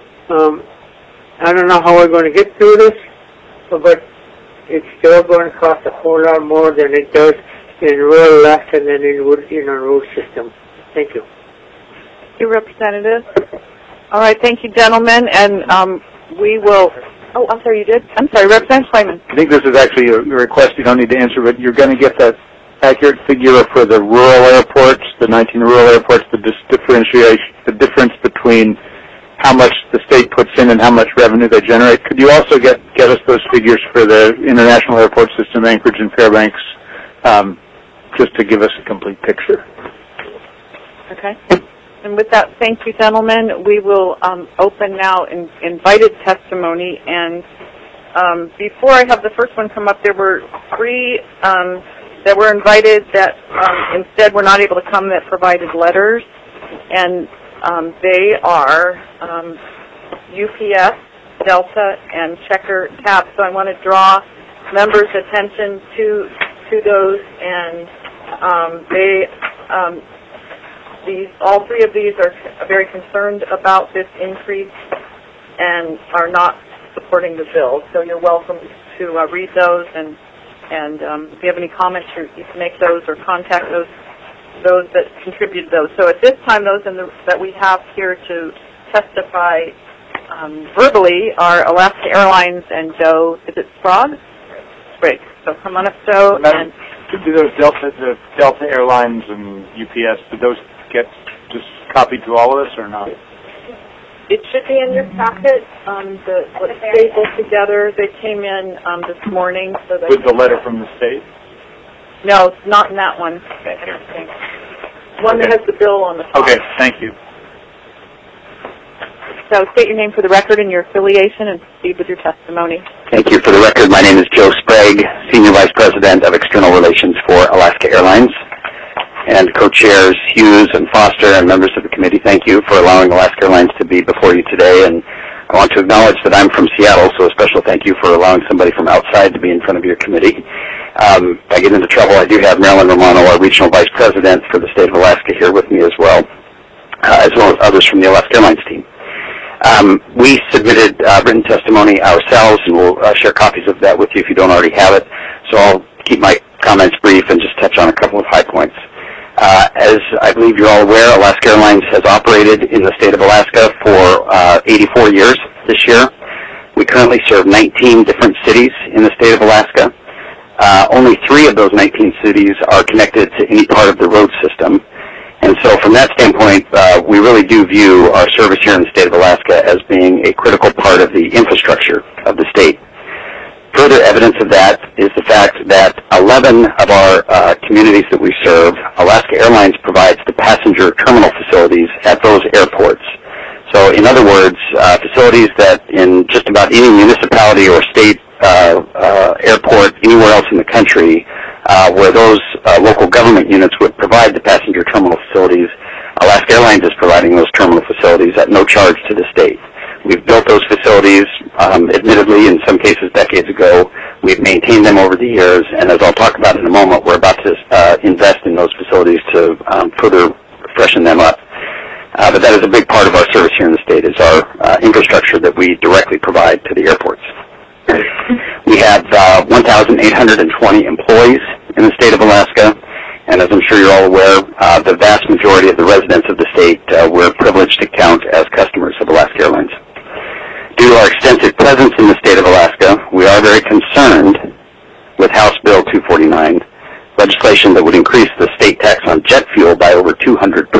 I don't know how we're going to get through this, but it's still going to cost a whole lot more than it does in rural Alaska than it would in a road system. Thank you. Thank you, Representative. All right, thank you, gentlemen, and we will... Oh, I'm sorry, you did? I'm sorry, Representative Slayman. I think this is actually a request you don't need to answer, but you're going to get that accurate figure for the rural airports, the 19 rural airports, the difference between how much the state puts in and how much revenue they generate. Could you also get us those figures for the international airport system, Anchorage and Fairbanks, just to give us a complete picture? Okay. And with that, thank you, gentlemen. We will open now invited testimony. And before I have the first one come up, there were three that were invited that instead were not able to come that provided letters. And they are UPS, Delta, and Checker Cab. So I want to draw members' attention to those. And all three of these are very concerned about this increase and are not supporting the bill. So you're welcome to read those, and if you have any comments, you can make those or contact those that contributed those. So at this time, those that we have here to testify verbally are Alaska Airlines and Joe, is it Sprague? Sprague. So Hermonesto and... Do those the Delta Airlines and UPS, do those get just copied to all of us or not? It should be in your packet. The stapled together. They came in this morning. So that with the letter from the state? No, not in that one. Okay. I don't think. One that has the bill on the top. Okay, thank you. So state your name for the record and your affiliation and proceed with your testimony. Thank you. For the record, my name is Joe Sprague, Senior Vice President of External Relations for Alaska Airlines. And co-chairs Hughes and Foster and members of the committee, thank you for allowing Alaska Airlines to be before you today. And I want to acknowledge that I'm from Seattle, so a special thank you for allowing somebody from outside to be in front of your committee. If I get into trouble, I do have Marilyn Romano, our Regional Vice President for the state of Alaska, here with me as well as others from the Alaska Airlines team. We submitted written testimony ourselves, and we'll share copies of that with you if you don't already have it. So I'll keep my comments brief and just touch on a couple of high points. As I believe you're all aware, Alaska Airlines has operated in the state of Alaska for 84 years this year. We currently serve 19 different cities in the state of Alaska. Only 3 of those 19 cities are connected to any part of the road system. And so from that standpoint, we really do view our service here in the state of Alaska as being a critical part of the infrastructure of the state. Further evidence of that is the fact that 11 of our communities that we serve, Alaska Airlines provides the passenger terminal facilities at those airports. So in other words, facilities that in just about any municipality or state airport anywhere else in the country where those local government units would provide the passenger terminal facilities, Alaska Airlines is providing those terminal facilities at no charge to the state. We've built those facilities, admittedly, in some cases decades ago. We've maintained them over the years, and as I'll talk about in a moment, we're about to invest in those facilities to further freshen them up. But that is a big part of our service here in the state, is our infrastructure that we directly provide to the airports. We have 1,820 employees in the state of Alaska, and as I'm sure you're all aware, the vast majority of the residents of the state we're privileged to count as customers of Alaska Airlines. Due to our extensive presence in the state of Alaska, we are very concerned with House Bill 249, legislation that would increase the state tax on jet fuel by over 200%.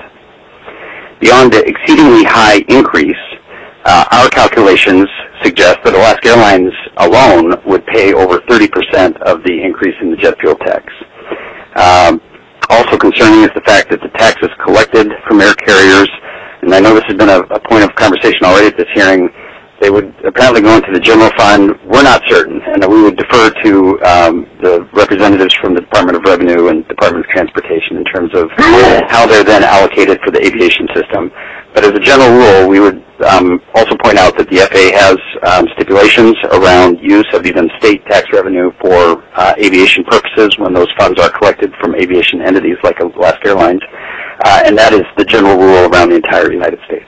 Beyond the exceedingly high increase, our calculations suggest that Alaska Airlines alone would pay over 30% of the increase in the jet fuel tax. Also concerning is the fact that the tax is collected from air carriers, and I know this has been a point of conversation already at this hearing. They would apparently go into the general fund. We're not certain, and that we would defer to the representatives from the Department of Revenue and Department of Transportation in terms of how they're then allocated for the aviation system. But as a general rule, we would also point out that the FAA has stipulations around use of even state tax revenue for aviation purposes when those funds are collected from aviation entities like Alaska Airlines, and that is the general rule around the entire United States.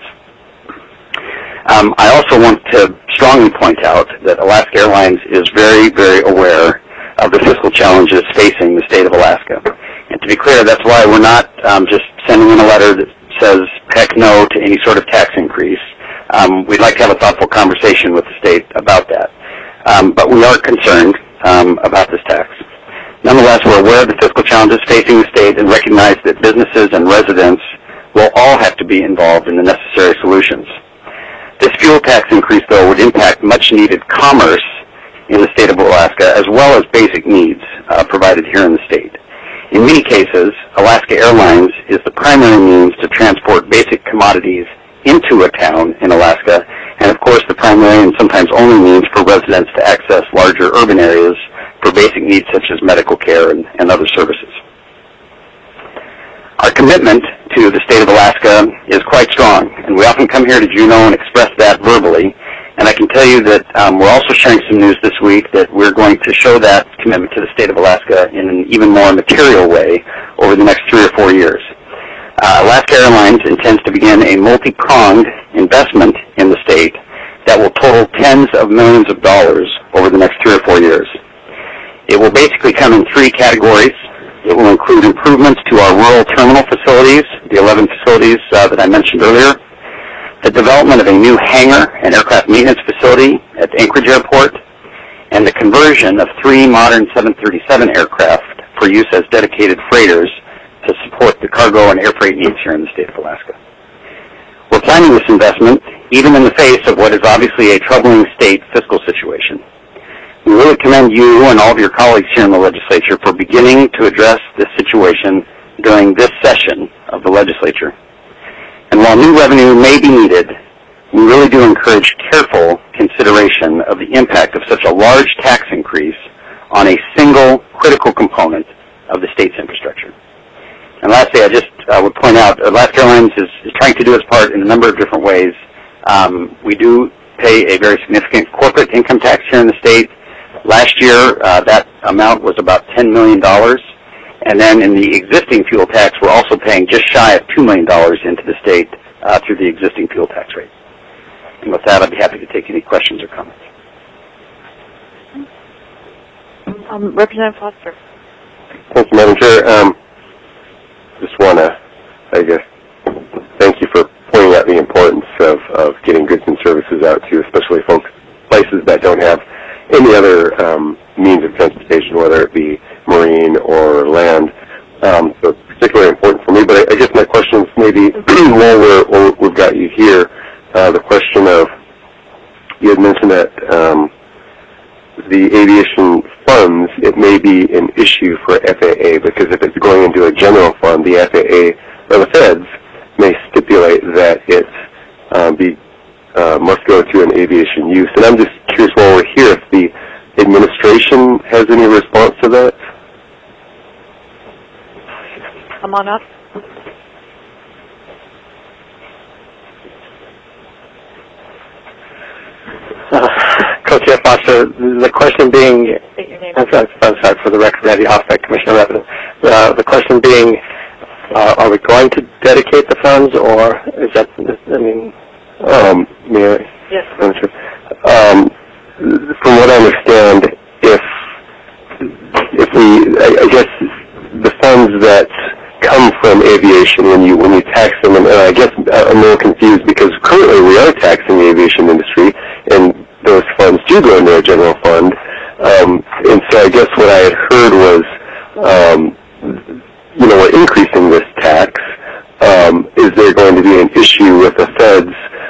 I also want to strongly point out that Alaska Airlines is very, very aware of the fiscal challenges facing the state of Alaska. And to be clear, that's why we're not just sending in a letter that says heck no to any sort of tax increase. We'd like to have a thoughtful conversation with the state about that. But we are concerned about this tax. Nonetheless, we're aware of the fiscal challenges facing the state and recognize that businesses and residents will all have to be involved in the necessary solutions. This fuel tax increase, though, would impact much-needed commerce in the state of Alaska, as well as basic needs provided here in the state. In many cases, Alaska Airlines is the primary means to transport basic commodities into a town in Alaska, and of course the primary and sometimes only means for residents to access larger urban areas for basic needs such as medical care and other services. Our commitment to the state of Alaska is quite strong, and we often come here to Juneau and express that verbally. And I can tell you that we're also sharing some news this week that we're going to show that commitment to the state of Alaska in an even more material way over the next 3 or 4 years. Alaska Airlines intends to begin a multi-pronged investment in the state that will total tens of millions of dollars over the next 3 or 4 years. It will basically come in 3 categories. It will include improvements to our rural terminal facilities, the 11 facilities that I mentioned earlier, the development of a new hangar and aircraft maintenance facility at the Anchorage Airport, and the conversion conversion of 3 modern 737 aircraft for use as dedicated freighters to support the cargo and air freight needs here in the state of Alaska. We're planning this investment even in the face of what is obviously a troubling state fiscal situation. We really commend you and all of your colleagues here in the legislature for beginning to address this situation during this session of the legislature. And while new revenue may be needed, we really do encourage careful consideration of the impact of such a large tax increase on a single critical component of the state's infrastructure. And lastly, I just would point out, Alaska Airlines is trying to do its part in a number of different ways. We do pay a very significant corporate income tax here in the state. Last year, that amount was about $10 million. And then in the existing fuel tax, we're also paying just shy of $2 million into the state through the existing fuel tax rate. And with that, I'd be happy to take any questions or comments. Representative Foster. Thank you, Madam Chair. Just want to, I guess, thank you for pointing out the importance of getting goods and services out to especially places that don't have any other means of transportation, whether it be marine or land. So it's particularly important for me. But I guess my question is maybe while we've got you here, the question of, you had mentioned that the aviation funds, it may be an issue for FAA, because if it's going into a general fund, the FAA or the feds may stipulate that it must go to an aviation use. And I'm just curious, while we're here, if the administration has any response to that? Come on up. Co-Chair Foster, the question being, I'm sorry for the record, Randy Hoffbeck, Commissioner of Revenue. The question being, are we going to dedicate the funds, or is that, I mean, Yes. From what I understand, if we, I guess the funds that come from aviation, when you tax them, and I guess I'm a little confused because currently we are taxing the aviation industry, and those funds do go into a general fund. And so I guess what I had heard was, we're increasing this tax. Is there going to be an issue with the feds,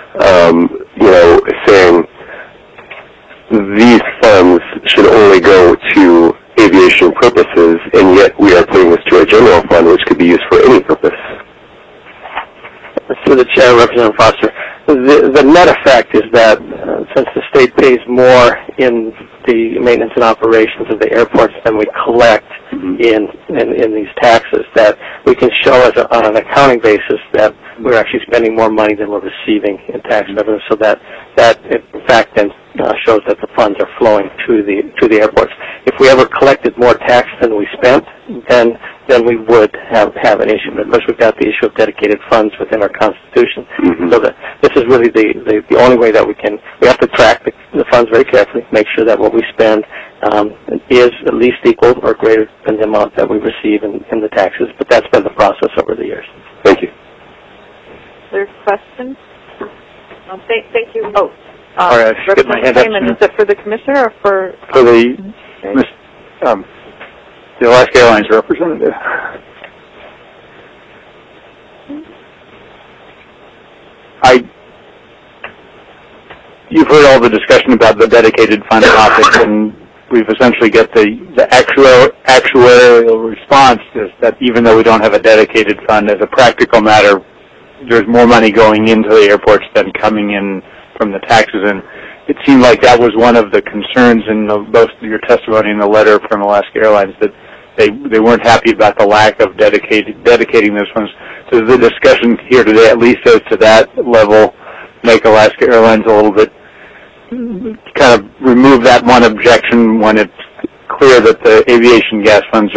saying these funds should only go to aviation purposes, and yet we are putting this to a general fund which could be used for any purpose? Through the Chair, Representative Foster, the net effect is that since the state pays more in the maintenance and operations of the airports than we collect in these taxes, that we can show on an accounting basis that we're actually spending more money than we're receiving in tax revenue, so that in fact then shows that the funds are flowing to the airports. If we ever collected more tax than we spent, then we would have an issue. But of course, we've got the issue of dedicated funds within our Constitution. So that this is really the only way that we have to track the funds very carefully, make sure that what we spend is at least equal or greater than the amount that we receive in the taxes. But that's been the process over the years. Thank you. There's questions? Thank you. Oh, All right, I should get my hand up. Is it for the commissioner or for the Alaska Airlines representative? You've heard all the discussion about the dedicated fund topic, and we've essentially got the actuarial response is that even though we don't have a dedicated fund, as a practical matter, there's more money going into the airports than coming in from the taxes. And it seemed like that was one of the concerns in both your testimony and the letter from Alaska Airlines, that they weren't happy about the lack of dedicating those funds. So the discussion here today, at least as to that level, make Alaska Airlines a little bit, kind of remove that one objection when it's clear that the aviation gas funds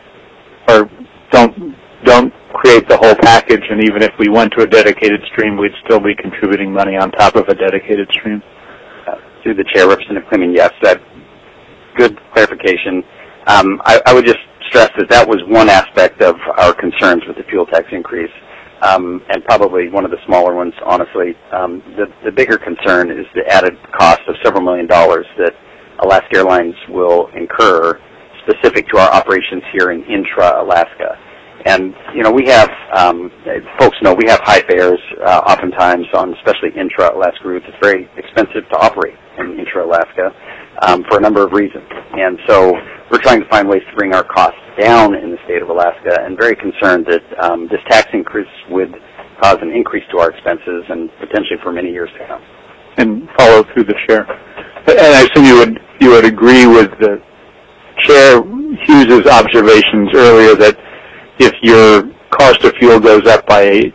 don't create the whole package, and even if we went to a dedicated stream, we'd still be contributing money on top of a dedicated stream. Through the Chair, Representative Kleeman, yes, that good clarification. I would just stress that was one aspect of our concerns with the fuel tax increase, and probably one of the smaller ones, honestly. The bigger concern is the added cost of several $1 million that Alaska Airlines will incur specific to our operations here in intra-Alaska. And, we have, folks know, we have high fares oftentimes on especially intra-Alaska routes. It's very expensive to operate in intra-Alaska for a number of reasons. And so we're trying to find ways to bring our costs down in the state of Alaska, and very concerned that this tax increase would cause an increase to our expenses and potentially for many years to come. And follow through the chair. And I assume you would agree with the Chair Hughes' observations earlier that if your cost of fuel goes up by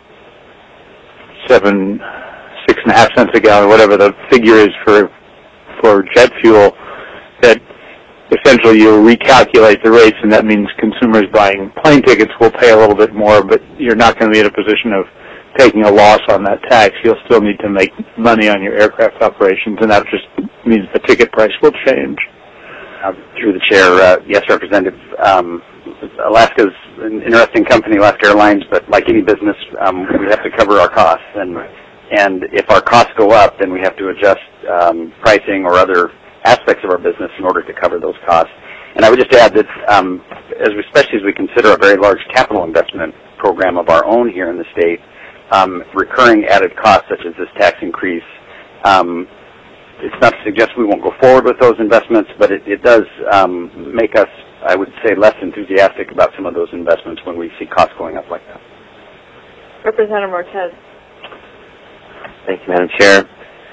6.5 cents a gallon, or whatever the figure is for jet fuel, that essentially you'll recalculate the rates, and that means consumers buying plane tickets will pay a little bit more, but you're not going to be in a position of taking a loss on that tax. You'll still need to make money on your aircraft operations, and that just means the ticket price will change. Through the chair, yes, Representative. Alaska's an interesting company, Alaska Airlines, but like any business, we have to cover our costs. And if our costs go up, then we have to adjust pricing or other aspects of our business in order to cover those costs. And I would just add that, especially as we consider a very large capital investment program of our own here in the state, recurring added costs such as this tax increase, it's not to suggest we won't go forward with those investments, but it does make us, I would say, less enthusiastic about some of those investments when we see costs going up like that. Representative Ortiz. Thank you, Madam Chair.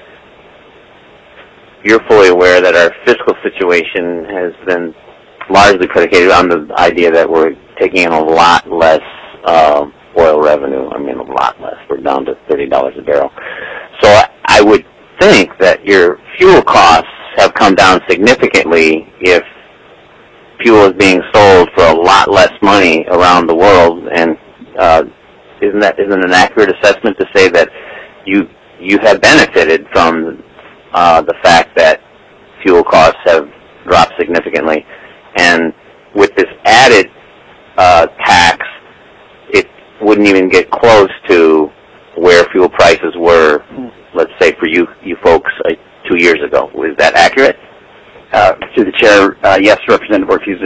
You're fully aware that our fiscal situation has been largely predicated on the idea that we're taking in a lot less oil revenue. I mean, a lot less. We're down to $30 a barrel. So I would think that your fuel costs have come down significantly if fuel is being sold for a lot less money around the world. And isn't an accurate assessment to say that you have benefited from the fact that fuel costs have dropped significantly? And with this added tax, it wouldn't even get close to where fuel prices were, let's say, for you folks 2 years ago. Is that accurate? To the chair, yes, Representative Ortiz.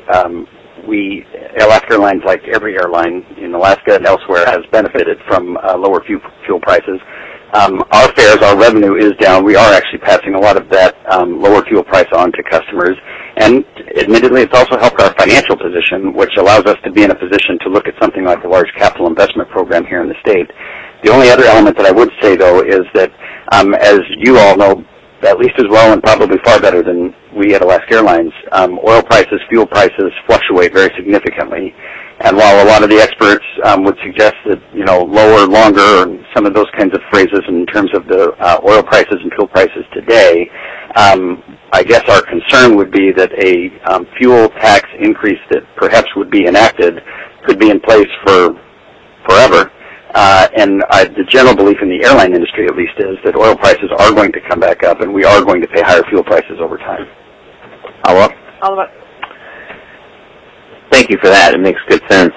Alaska Airlines, like every airline in Alaska and elsewhere, has benefited from lower fuel prices. Our fares, our revenue is down. We are actually passing a lot of that lower fuel price on to customers. And admittedly, it's also helped our financial position, which allows us to be in a position to look at something like a large capital investment program here in the state. The only other element that I would say, though, is that, as you all know, at least as well and probably far better than we at Alaska Airlines, oil prices, fuel prices fluctuate very significantly. And while a lot of the experts would suggest that, lower, longer, and some of those kinds of phrases in terms of the oil prices and fuel prices today, I guess our concern would be that a fuel tax increase that perhaps would be enacted could be in place for forever. And the general belief in the airline industry, at least, is that oil prices are going to come back up, and we are going to pay higher fuel prices over time. Oliver. Thank you for that. It makes good sense.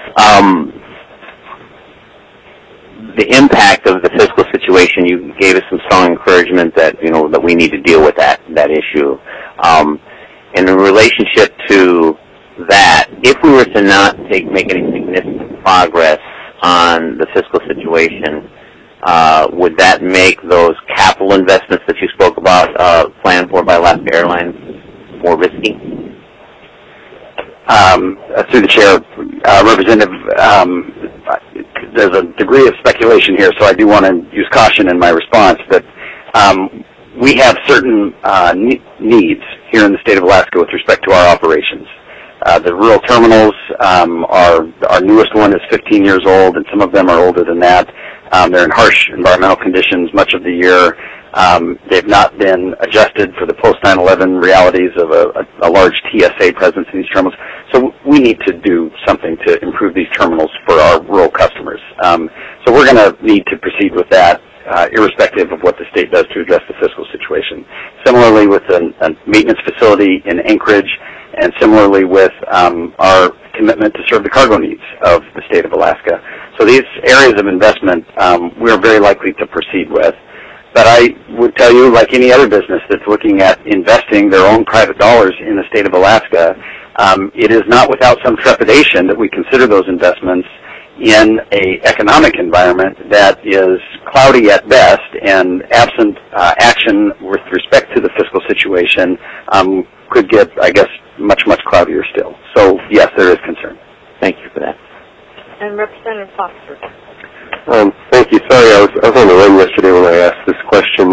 The impact of the fiscal situation, you gave us some strong encouragement that that we need to deal with that issue. In relationship to that, if we were to not make any significant progress on the fiscal situation, would that make those capital investments that you spoke about planned for by Alaska Airlines more risky? Through the chair, Representative, there's a degree of speculation here, so I do want to use caution in my response. But we have certain needs here in the state of Alaska with respect to our operations. The rural terminals, our newest one is 15 years old, and some of them are older than that. They're in harsh environmental conditions much of the year. They've not been adjusted for the post-9/11 realities of a large TSA presence in these terminals. So we need to do something to improve these terminals for our rural customers. So we're going to need to proceed with that, irrespective of what the state does to address the fiscal situation. Similarly with a maintenance facility in Anchorage, and similarly with our commitment to serve the cargo needs of the state of Alaska. So these areas of investment we're very likely to proceed with. But I would tell you, like any other business that's looking at investing their own private dollars in the state of Alaska, it is not without some trepidation that we consider those investments in an economic environment that is cloudy at best, and absent action with respect to the fiscal situation could get, I guess, much, much cloudier still. So, yes, there is concern. Thank you for that. And Representative Foster. Thank you. Sorry, I was on the run yesterday when I asked this question.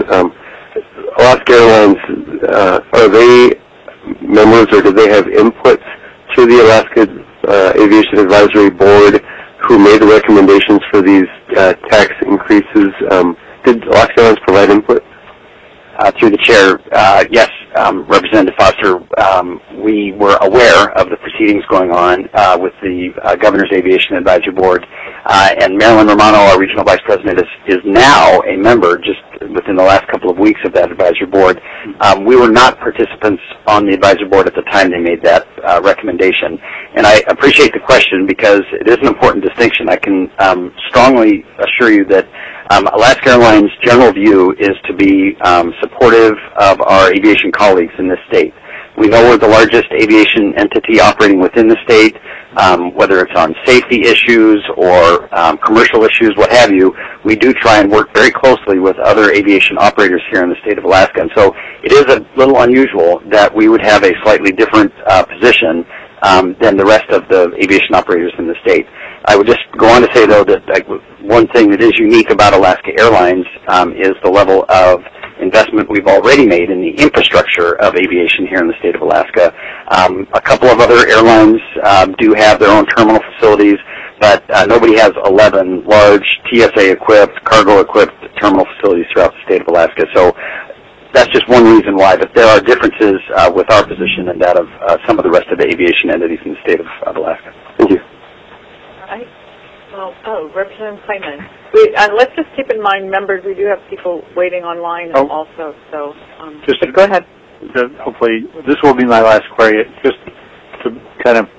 Alaska Airlines, are they members or do they have input to the Alaska Aviation Advisory Board who made the recommendations for these tax increases? Did Alaska Airlines provide input? Through the chair, yes, Representative Foster, we were aware of the proceedings going on with the Governor's Aviation Advisory Board, and Marilyn Romano, our regional vice president, is now a member just within the last couple of weeks of that advisory board. We were not participants on the advisory board at the time they made that recommendation, and I appreciate the question because it is an important distinction. I can strongly assure you that Alaska Airlines' general view is to be supportive of our aviation colleagues in this state. We know we're the largest aviation entity operating within the state, whether it's on safety issues or commercial issues, what have you. We do try and work very closely with other aviation operators here in the state of Alaska. And so it is a little unusual that we would have a slightly different position than the rest of the aviation operators in the state. I would just go on to say, though, that one thing that is unique about Alaska Airlines is the level of investment we've already made in the infrastructure of aviation here in the state of Alaska. A couple of other airlines do have their own terminal facilities, but nobody has 11 large TSA-equipped, cargo-equipped terminal facilities throughout the state of Alaska. So that's just one reason why, but there are differences with our position and that of some of the rest of the aviation entities in the state of Alaska. Thank you. All right. Well, Representative Clayman. Let's just keep in mind, members, we do have people waiting online also, so go ahead. Hopefully, this will be my last query, just to kind of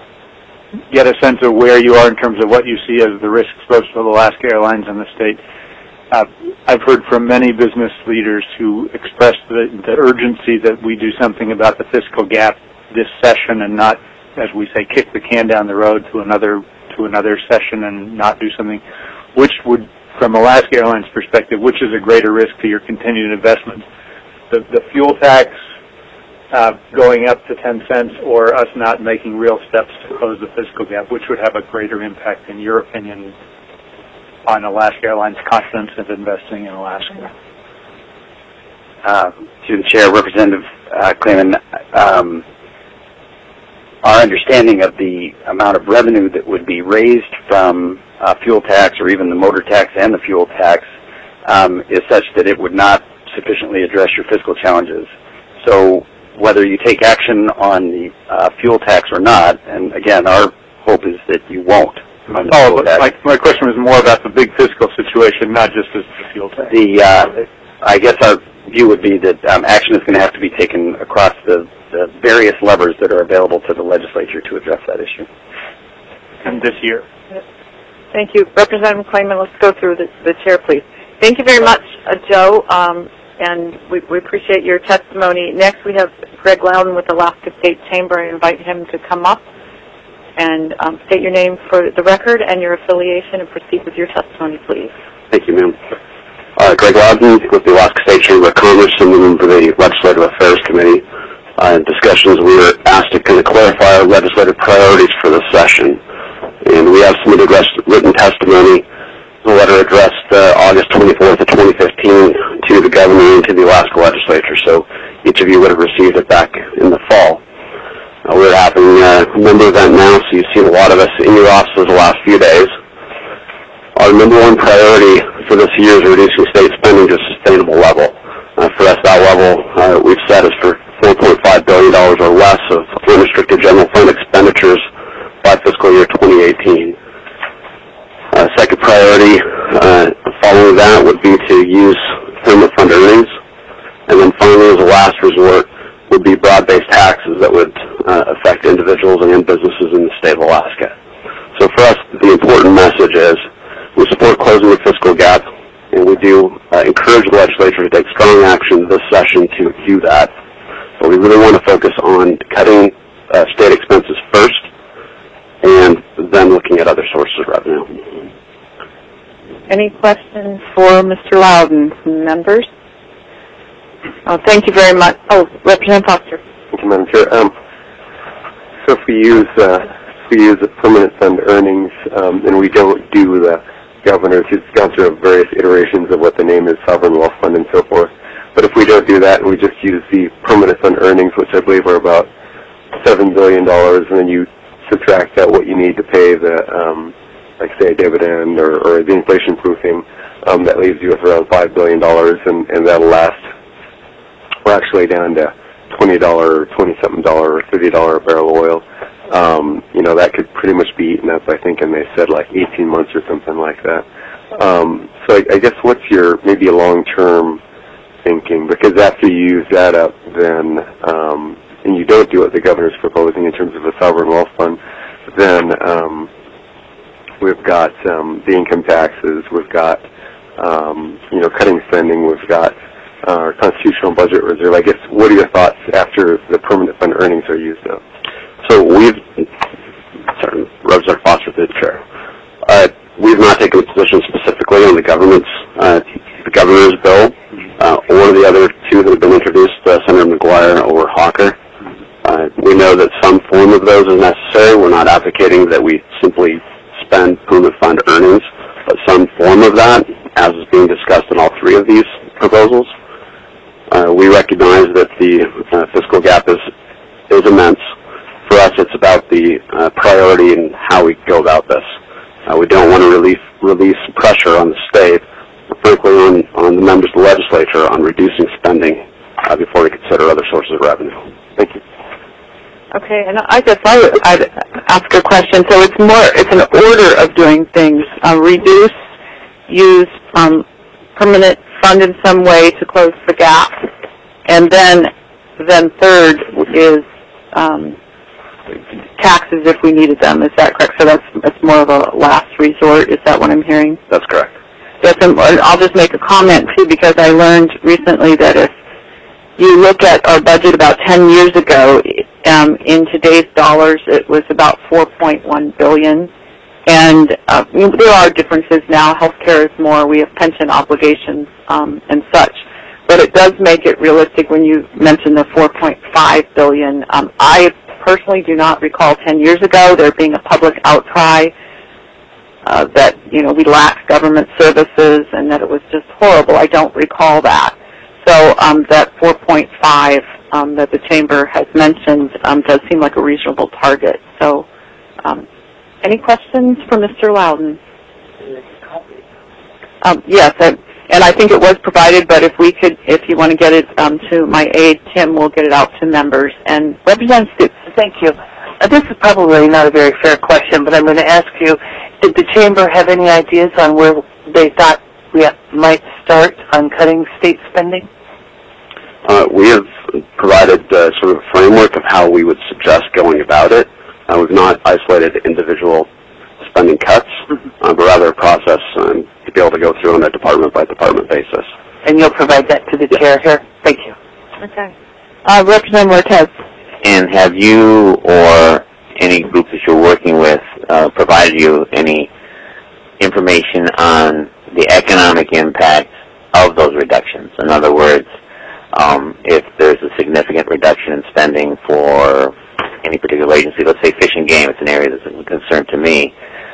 get a sense of where you are in terms of what you see as the risks both for Alaska Airlines and the state. I've heard from many business leaders who expressed the urgency that we do something about the fiscal gap this session and not, as we say, kick the can down the road to another session and not do something. Which would, from Alaska Airlines' perspective, which is a greater risk to your continued investments? The fuel tax going up to 10 cents or us not making real steps to close the fiscal gap, which would have a greater impact, in your opinion, on Alaska Airlines' confidence of investing in Alaska? To the chair, Representative Clayman, our understanding of the amount of revenue that would be raised from fuel tax or even the motor tax and the fuel tax is such that it would not sufficiently address your fiscal challenges. So whether you take action on the fuel tax or not, and again, our hope is that you won't. But my question was more about the big fiscal situation, not just as the fuel tax. I guess our view would be that action is going to have to be taken across the various levers that are available to the legislature to address that issue. And this year. Thank you. Representative Clayman, let's go through the chair, please. Thank you very much, Joe, and we appreciate your testimony. Next, we have Greg Loudon with Alaska State Chamber. I invite him to come up and state your name for the record and your affiliation and proceed with your testimony, please. Thank you, ma'am. Greg Loudon with the Alaska State Chamber of Commerce and member of the Legislative Affairs Committee. In discussions, we were asked to kind of clarify our legislative priorities for this session. And we have submitted written testimony. The letter addressed August 24th of 2015 to the Governor and to the Alaska Legislature. So each of you would have received it back in the fall. We're having a member event now, so you've seen a lot of us in your offices the last few days. Our number one priority for this year is reducing state spending to a sustainable level. For us, that level we've set is for $4.5 billion or less of unrestricted general fund expenditures by fiscal year 2018. Second priority following that would be to use permanent fund earnings. And then finally, as a last resort, would be broad-based taxes that would affect individuals and businesses in the state of Alaska. So for us, the important message is we support closing the fiscal gap, and we do encourage the legislature to take strong action this session to do that. But we really want to focus on cutting state expenses first and then looking at other sources of revenue. Any questions for Mr. Loudon from members? Thank you very much. Oh, Representative Foster. Thank you, Madam Chair. So if we use the permanent fund earnings and we don't do the governor's, he's gone through various iterations of what the name is, sovereign wealth fund and so forth. But if we don't do that and we just use the permanent fund earnings, which I believe are about $7 billion, and then you subtract out what you need to pay the, like say a dividend or the inflation proofing, that leaves you with around $5 billion, and that'll last. We're actually down to $20, $20-something, or $30 a barrel of oil. That could pretty much be eaten up, I think, and they said like 18 months or something like that. So I guess what's your maybe a long-term thinking? Because after you use that up, then, and you don't do what the governor's proposing in terms of a sovereign wealth fund, then we've got the income taxes, we've got, cutting spending, we've got our constitutional budget reserve. I guess, what are your thoughts after the permanent fund earnings are used up? So Representative Foster, through the chair. We've not taken a position specifically on the governor's bill or the other two that have been introduced, Senator McGuire or Hawker. We know that some form of those is necessary. We're not advocating that we simply spend permanent fund earnings, but some form of that, as is being discussed in all three of these proposals. We recognize that the fiscal gap is immense. For us, it's about the priority and how we go about this. We don't want to release pressure on the state, or frankly on the members of the legislature on reducing spending before we consider other sources of revenue. Thank you. Okay, and I guess I'd ask a question. So it's an order of doing things. Reduce, use permanent fund in some way to close the gap, and then third is taxes if we needed them. Is that correct? So that's more of a last resort. Is that what I'm hearing? That's correct. Yes, and I'll just make a comment too, because I learned recently that if you look at our budget about 10 years ago, in today's dollars, it was about $4.1 billion. And there are differences now. Healthcare is more. We have pension obligations and such. But it does make it realistic when you mention the $4.5 billion. I personally do not recall 10 years ago there being a public outcry that, we lacked government services and that it was just horrible. I don't recall that. So that 4.5 that the Chamber has mentioned does seem like a reasonable target. So any questions for Mr. Loudon? Yes, and I think it was provided, but if you want to get it to my aide, Tim, we'll get it out to members. And Representative Stutz. Thank you. This is probably not a very fair question, but I'm going to ask you, did the Chamber have any ideas on where they thought we might start on cutting state spending? We have provided sort of a framework of how we would suggest going about it. We've not isolated individual spending cuts, but rather a process to be able to go through on a department-by-department basis. And you'll provide that to the chair here? Thank you. Okay. Representative Ortiz. And have you or any group that you're working with provided you any information on the economic impact of those reductions? In other words, if there's a significant reduction in spending for any particular agency, let's say Fish and Game, it's an area that's of concern to me.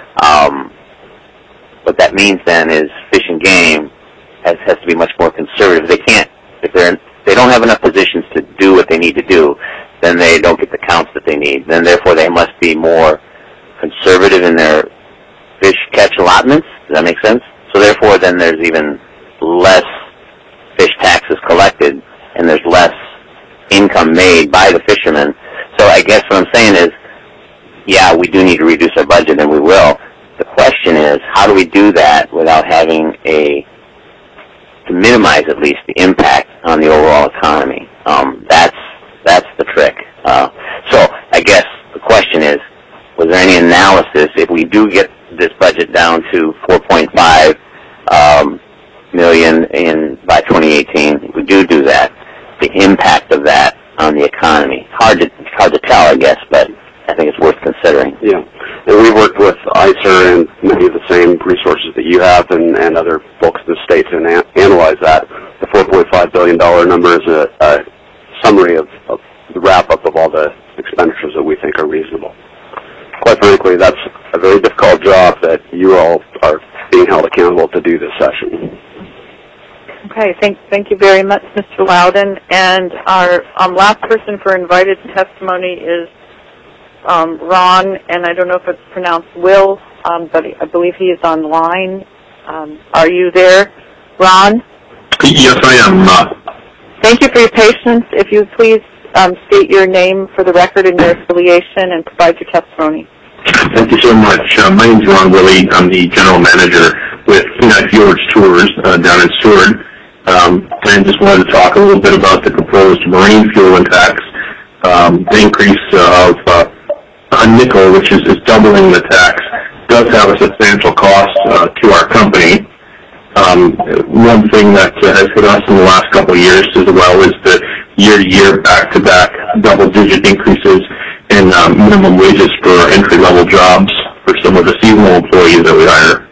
What that means then is Fish and Game has to be much more conservative. They can't, if they don't have enough positions to do what they need to do, then they don't get the counts that they need. Then therefore they must be more conservative in their fish catch allotments. Does that make sense? So therefore then there's even less fish taxes collected and there's less income made by the fishermen. So I guess what I'm saying is, yeah, we do need to reduce our budget, and we will. The question is, how do we do that without having to minimize at least the impact on the overall economy? That's the trick. So I guess the question is, was there any analysis, if we do get this budget down to $4.5 million in answer and many of the same resources that you have and other folks in the state to analyze that. The $4.5 billion number is a summary of the wrap-up of all the expenditures that we think are reasonable. Quite frankly, that's a very difficult job that you all are being held accountable to do this session. Okay, thank you very much, Mr. Loudon. And our last person for invited testimony is Ron, and I don't know if it's pronounced Will, but I believe he is online. Are you there, Ron? Yes, I am. Thank you for your patience. If you please state your name for the record and your affiliation and provide your testimony. Thank you so much. My name is Ron Willey. I'm the general manager with Kenai Fjords Tours down in Seward. And just wanted to talk a little bit about the proposed marine fuel tax. The increase of a nickel, which is doubling the tax, does have a substantial cost to our company. One thing that has hit us in the last couple of years as well is the year-to-year, back-to-back double-digit increases in minimum wages for entry-level jobs for some of the seasonal employees that we hire.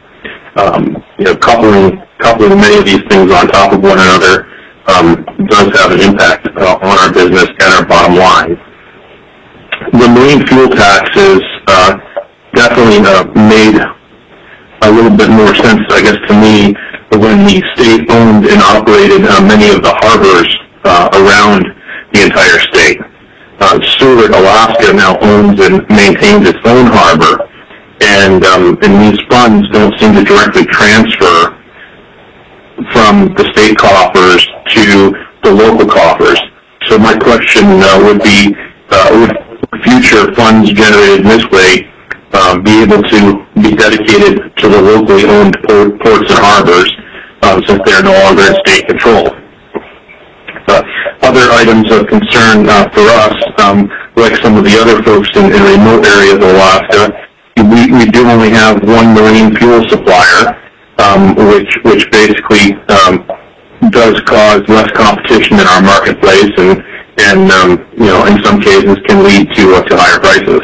Coupling many of these things on top of one another does have an impact on our business and our bottom line. The marine fuel tax is definitely made a little bit more sense, I guess, to me when the state owned and operated many of the harbors around the entire state. Seward, Alaska now owns and maintains its own harbor, and these funds don't seem to directly transfer from the state coffers to the local coffers. So my question would be, would future funds generated this way be able to be dedicated to the locally owned ports and harbors since they are no longer in state control? Other items of concern for us, like some of the other folks in remote areas of Alaska, we do only have one marine fuel supplier, which basically does cause less competition in our marketplace and in some cases can lead to higher prices.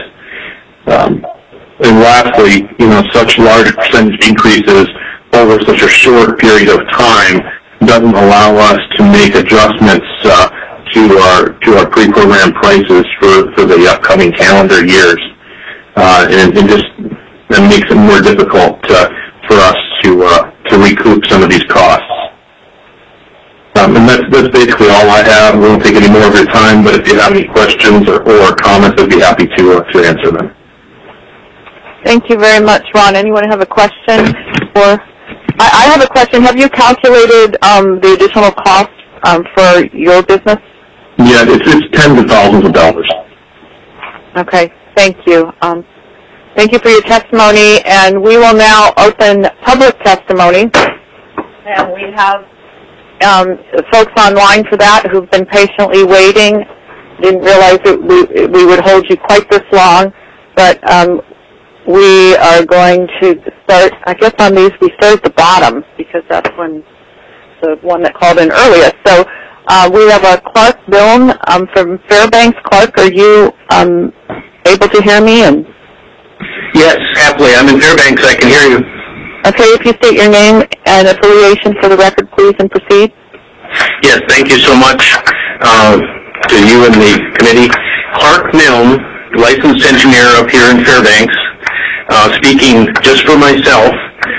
And lastly, such large percentage increases over such a short period of time doesn't allow us to make adjustments to our pre-programmed prices for the upcoming calendar years, and just that makes it more difficult for us to recoup some of these costs. And that's basically all I have. We won't take any more of your time, but if you have any questions or comments, I'd be happy to answer them. Thank you very much, Ron. Anyone have a question? I have a question. Have you calculated the additional cost for your business? Yeah, it's tens of thousands of dollars. Okay, thank you. Thank you for your testimony, and we will now open public testimony. And we have folks online for that who've been patiently waiting. Didn't realize that we would hold you quite this long, but we are going to start, I guess on these we start at the bottom because that's when the one that called in earliest. So we have Clark Milne from Fairbanks. Clark, are you able to hear me? Yes, happily. I'm in Fairbanks. I can hear you. Okay, if you state your name and affiliation for the record, please, and proceed. Yes, thank you so much to you and the committee. Clark Milne, licensed engineer up here in Fairbanks, speaking just for myself,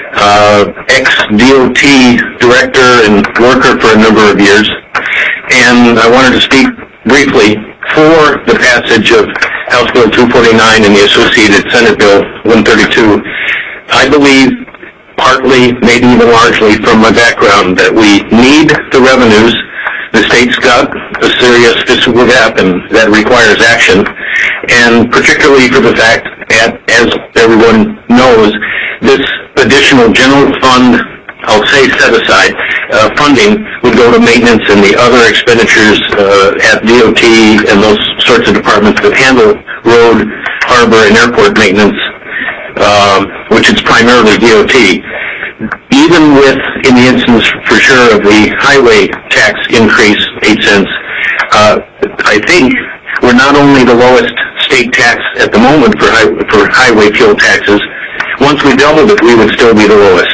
ex-DOT director and worker for a number of years, and I wanted to speak briefly for the passage of House Bill 249 and the associated Senate Bill 132. I believe, partly, maybe even largely from my background, that we need the revenues. The state's got a serious fiscal gap, and that requires action. And particularly for the fact, as everyone knows, this additional general fund, I'll say set-aside, funding would go to maintenance and the other expenditures at DOT and those sorts of departments that handle road, harbor, and airport maintenance, which is primarily DOT. Even with, in the instance for sure of the highway tax increase, 8 cents, I think we're not only the lowest state tax at the moment for highway fuel taxes, once we doubled it, we would still be the lowest.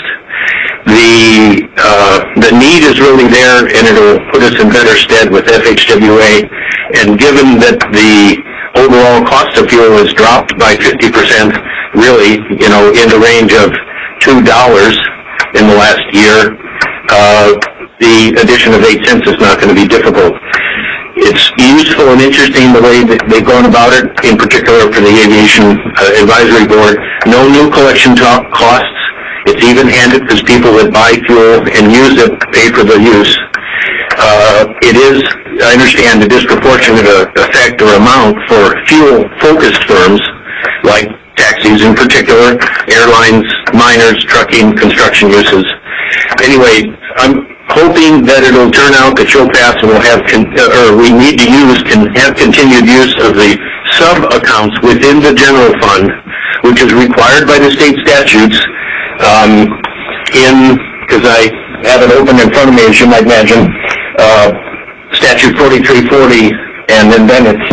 The need is really there, and it'll put us in better stead with FHWA. And given that the overall cost of fuel has dropped by 50%, really, in the range of $2 in the last year, the addition of 8 cents is not going to be difficult. It's useful and interesting the way that they've gone about it, in particular for the Aviation Advisory Board. No new collection costs. It's even-handed because people that buy fuel and use it pay for the use. It is, I understand, a disproportionate effect or amount for fuel-focused firms, like taxis in particular, airlines, miners, trucking, construction uses. Anyway, I'm hoping that it'll turn out that you'll pass and we'll have, can have continued use of the sub-accounts within the general fund, which is required by the state statutes, because I have it open in front of me, as you might imagine, Statute 4340, and then it's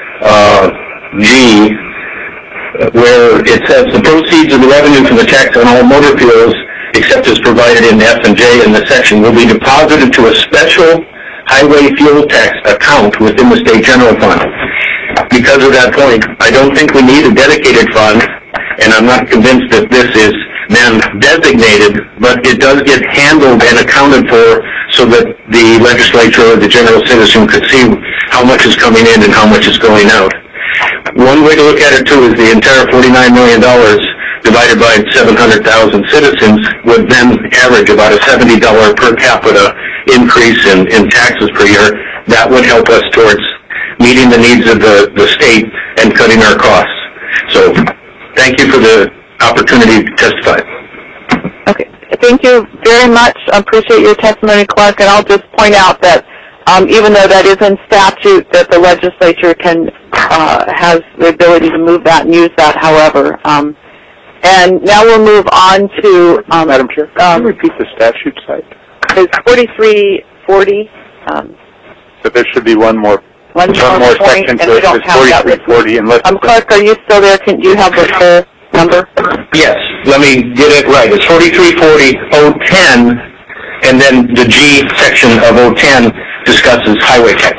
G, where it says the proceeds of the revenue from the tax on all motor fuels, except as provided in F and J in the section, will be deposited to a special highway fuel tax account within the state general fund. Because of that point, I don't think we need a dedicated fund, and I'm not convinced that this is then designated, but it does get handled and accounted for so that the legislature or the general citizen could see how much is coming in and how much is going out. One way to look at it, too, is the entire $49 million divided by 700,000 citizens would then average about a $70 per capita increase in taxes per year. That would help us towards meeting the needs of the state and cutting our costs. So thank you for the opportunity to testify. Okay. Thank you very much. I appreciate your testimony, Clark, and I'll just point out that even though that is in statute, that the legislature has the ability to move that and use that, however. And now we'll move on to... Madam Chair, can you repeat the statute site? It's 4340. So there should be one more point, section and to we it. don't It's have that. 4340. Clark, are you still there? Do you have the full number? Yes, let me get it right. It's 4340-010, and then the G section of 010 discusses highway tax.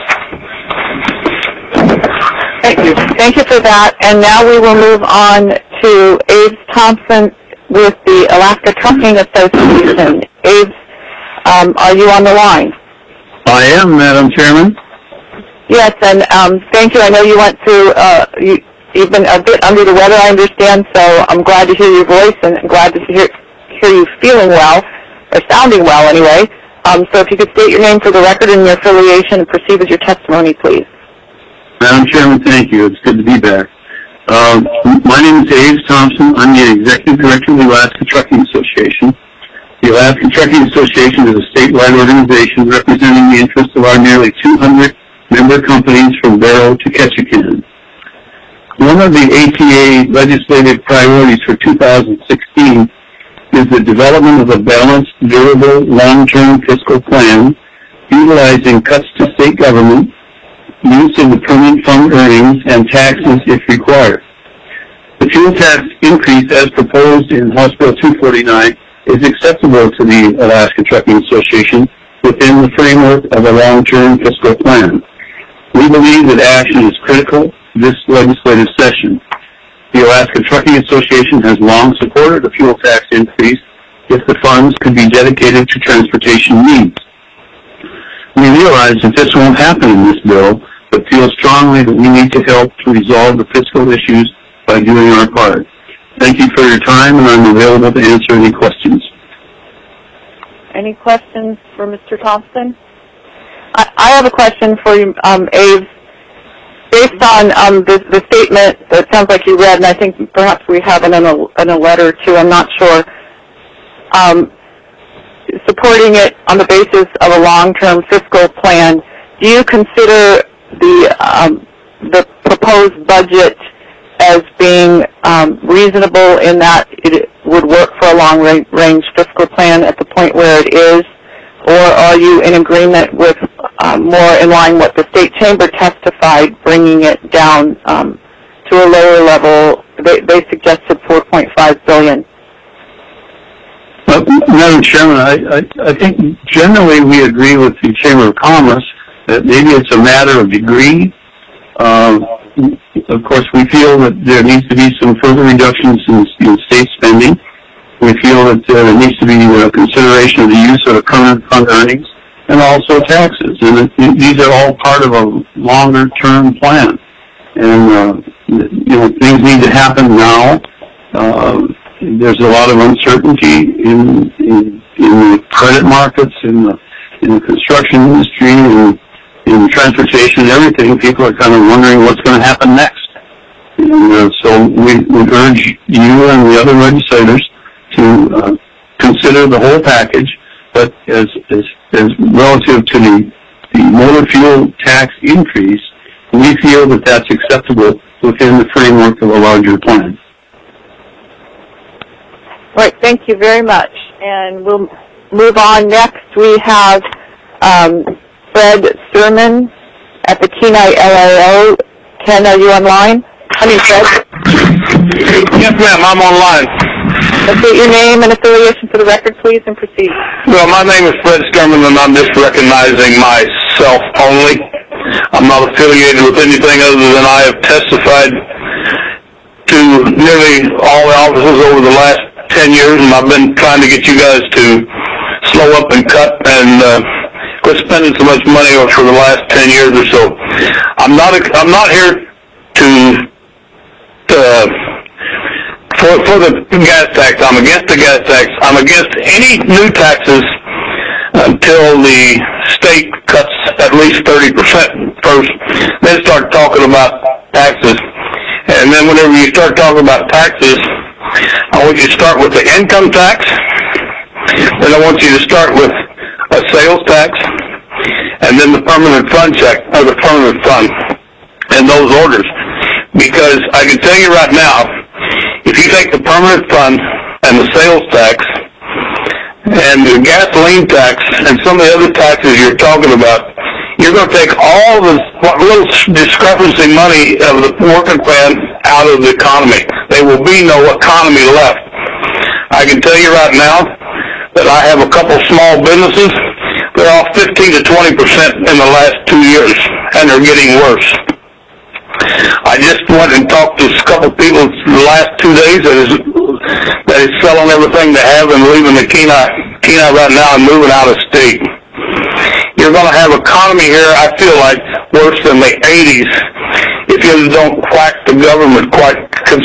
Thank you. Thank you for that. And now we will move on to Aves Thompson with the Alaska Trucking Association. Aves, are you on the line? I am, Madam Chairman. Yes, and thank you. I know you went through, you've been a bit under the weather, I understand, so I'm glad to hear your voice and glad to hear you feeling well, or sounding well anyway. So if you could state your name for the record and your affiliation and proceed with your testimony, please. Madam Chairman, thank you. It's good to be back. My name is Aves Thompson. I'm the Executive Director of the Alaska Trucking Association. The Alaska Trucking Association is a statewide organization representing the interests of our nearly 200 member companies from Barrow to Ketchikan. One of the ATA legislative priorities for 2016 is the development of a balanced, durable, long-term fiscal plan utilizing cuts to state government, use of the permanent fund earnings, and taxes if required. The fuel tax increase as proposed in House Bill 249 is acceptable to the Alaska Trucking Association within the framework of a long-term fiscal plan. We believe that action is critical this legislative session. The Alaska Trucking Association has long supported a fuel tax increase if the funds could be dedicated to transportation needs. We realize that this won't happen in this bill, but feel strongly that we need to help to resolve the fiscal issues by doing our part. Thank you for your time, and I'm available to answer any questions. Any questions for Mr. Thompson? I have a question for you, Aves. Based on the statement that sounds like you read, and I think perhaps we have it in a letter too, I'm not sure, supporting it on the basis of a long-term fiscal plan, do you consider the proposed budget as being reasonable in that it would work for a long-range fiscal plan at the point where it is, or are you in agreement with more in line what the state chamber testified, bringing it down to a lower level. They suggested $4.5 billion. Madam Chairman, I think generally we agree with the Chamber of Commerce that maybe it's a matter of degree. Of course, we feel that there needs to be some further reductions in state spending. We feel that there needs to be a consideration of the use of the permanent fund earnings and also taxes. And these are all part of a longer-term plan. And, things need to happen now. There's a lot of uncertainty in the credit markets, in the construction industry, and in transportation and everything. People are kind of wondering what's going to happen next. And so we urge you and the other legislators to consider the whole package, but as relative to the motor fuel tax increase, we feel that that's acceptable within the framework of a larger plan. All right, thank you very much. And we'll move on. Next, we have Fred Sturman at the Kenai LIO. Ken, are you online? Fred? Yes, ma'am, I'm online. Let's get your name and affiliation for the record, please, and proceed. Well, my name is Fred Sturman, and I'm just recognizing myself only. I'm not affiliated with anything other than I have testified to nearly all the offices over the last 10 years, and I've been trying to get you guys to slow up and cut and quit spending so much money for the last 10 years or so. I'm not here for the gas tax. I'm against the gas tax. I'm against any new taxes until the state cuts at least 30% first. Then start talking about taxes. And then whenever you start talking about taxes, I want you to start with the income tax. Then I want you to start with a sales tax, and then the permanent fund check, or the permanent fund, in those orders. Because I can tell you right now, if you take the permanent fund and the sales tax and the gasoline tax and some of the other taxes you're talking about, you're going to take all the little discrepancy money of the working plan out of the economy. There will be no economy left. I can tell you right now that I have a couple small businesses. They're off 15 to 20% in the last 2 years, and they're getting worse. I just went and talked to a couple people the last 2 days that is selling everything they have and leaving the Kenai right now and moving out of state. You're going to have economy here, I feel like, worse than the 80s if you don't whack the government quite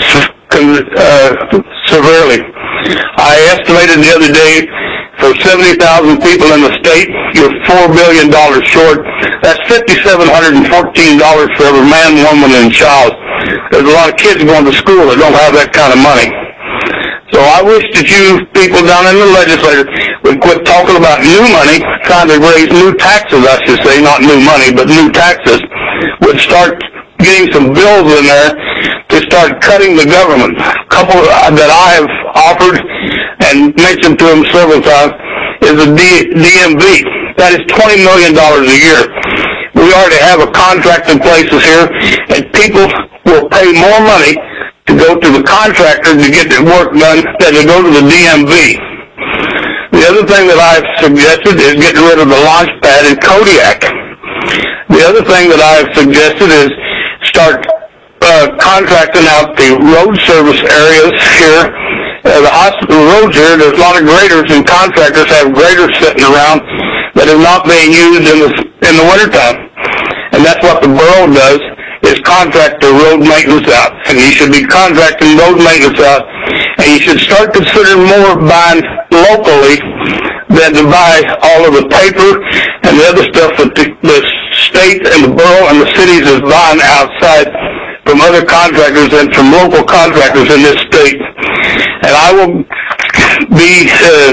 severely. I estimated the other day for 70,000 people in the state, you're $4 billion short. That's $5,714 for every man, woman, and child. There's a lot of kids going to school that don't have that kind of money. So I wish that you people down in the legislature would quit talking about new money, trying to raise new taxes, I should say, not new money, but new taxes, would start getting some bills in there to start cutting the government. A couple that I have offered and mentioned to them several times is the DMV. That is $20 million a year. We already have a contract in places here, and people will pay more money to go to the contractor to get their work done than to go to the DMV. The other thing that I've suggested is getting rid of the launch pad in Kodiak. The other thing that I've suggested is start contracting out the road service areas here. The hospital roads here, there's a lot of graders, and contractors have graders sitting around that are not being used in the wintertime. And that's what the borough does, is contract the road maintenance out. And you should be contracting road maintenance out, and you should start considering more buying locally than to buy all of the paper and the other stuff that the state and the borough and the cities is buying outside from other contractors and from local contractors in this state. And I will be,